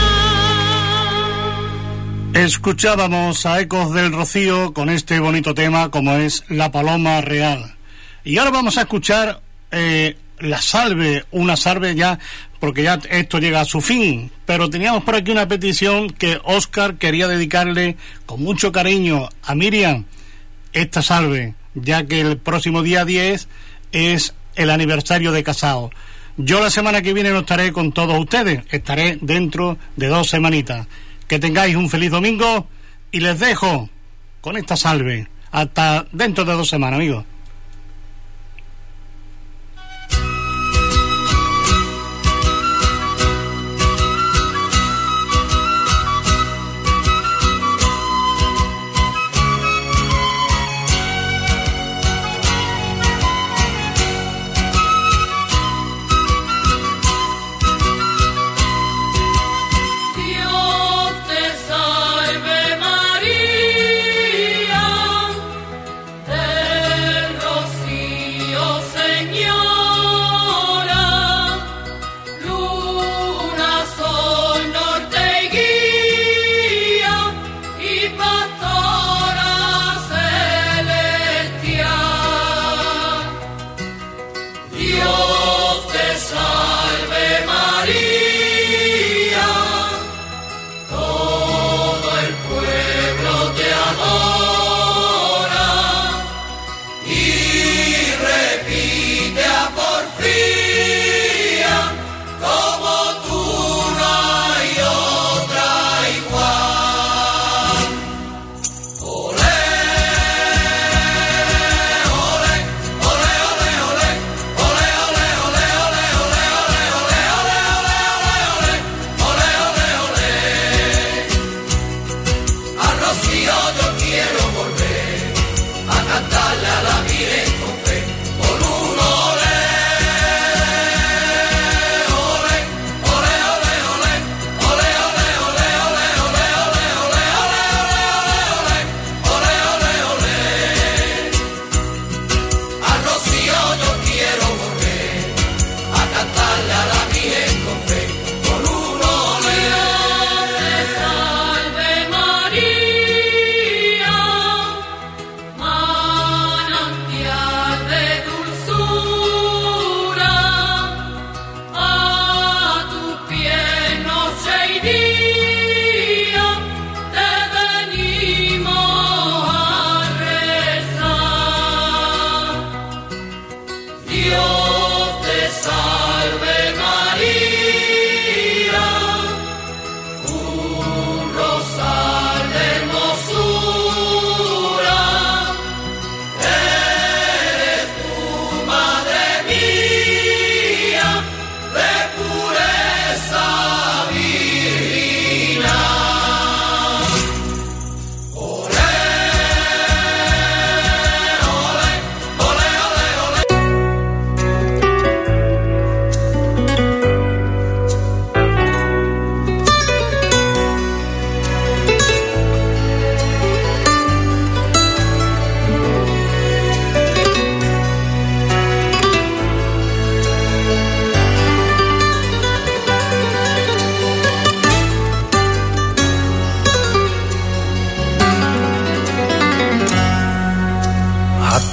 real. Escuchábamos a Ecos del Rocío con este bonito tema como es La Paloma Real. Y ahora vamos a escuchar eh, La Salve, una salve ya, porque ya esto llega a su fin. Pero teníamos por aquí una petición que Óscar quería dedicarle con mucho cariño a Miriam, esta salve, ya que el próximo día diez es el aniversario de casado. Yo la semana que viene no estaré con todos ustedes, estaré dentro de dos semanitas. Que tengáis un feliz domingo y les dejo con esta salve hasta dentro de dos semanas, amigos. María,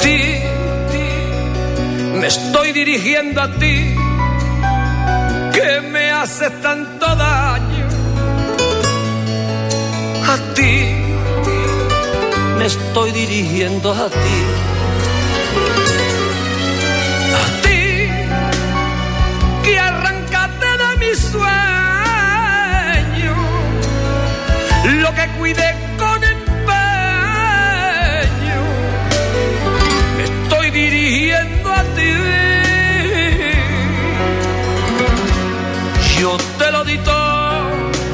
ti, me estoy dirigiendo a ti, que me haces tanto daño. A ti, me estoy dirigiendo a ti. A ti, que arrancaste de mi sueño lo que cuidé con empeño. Me estoy dirigiendo a ti. Yo te lo di todo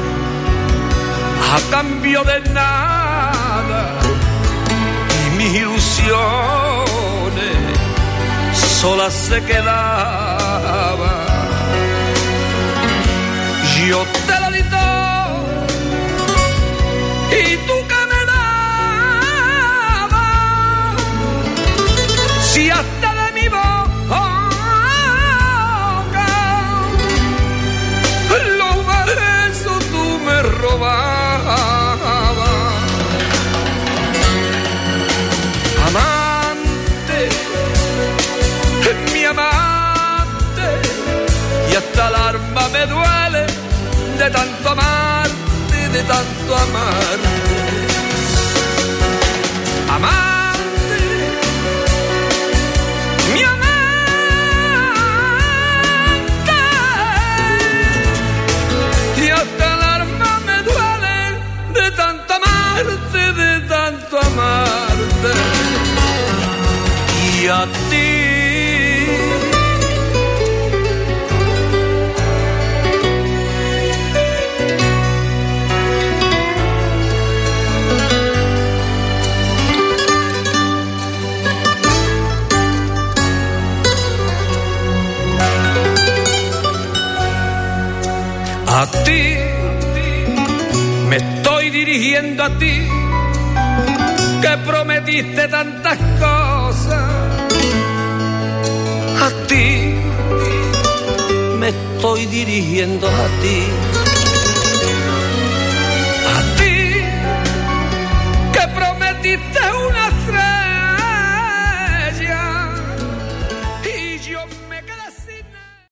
a cambio de nada, y mis ilusiones solas se quedaban. Yo te lo di todo, y tú que me dabas, si hasta de mi boca los besos tú me robabas. Amante, mi amante, y hasta el alma me duele de tanto amarte, de tanto amarte. Amante, mi amante, y hasta el alma me duele de tanto amarte, de tanto amarte. Y a ti, a ti, me estoy dirigiendo a ti, que prometiste tantas cosas. A ti, me estoy dirigiendo a ti. A ti, que prometiste una estrella, y yo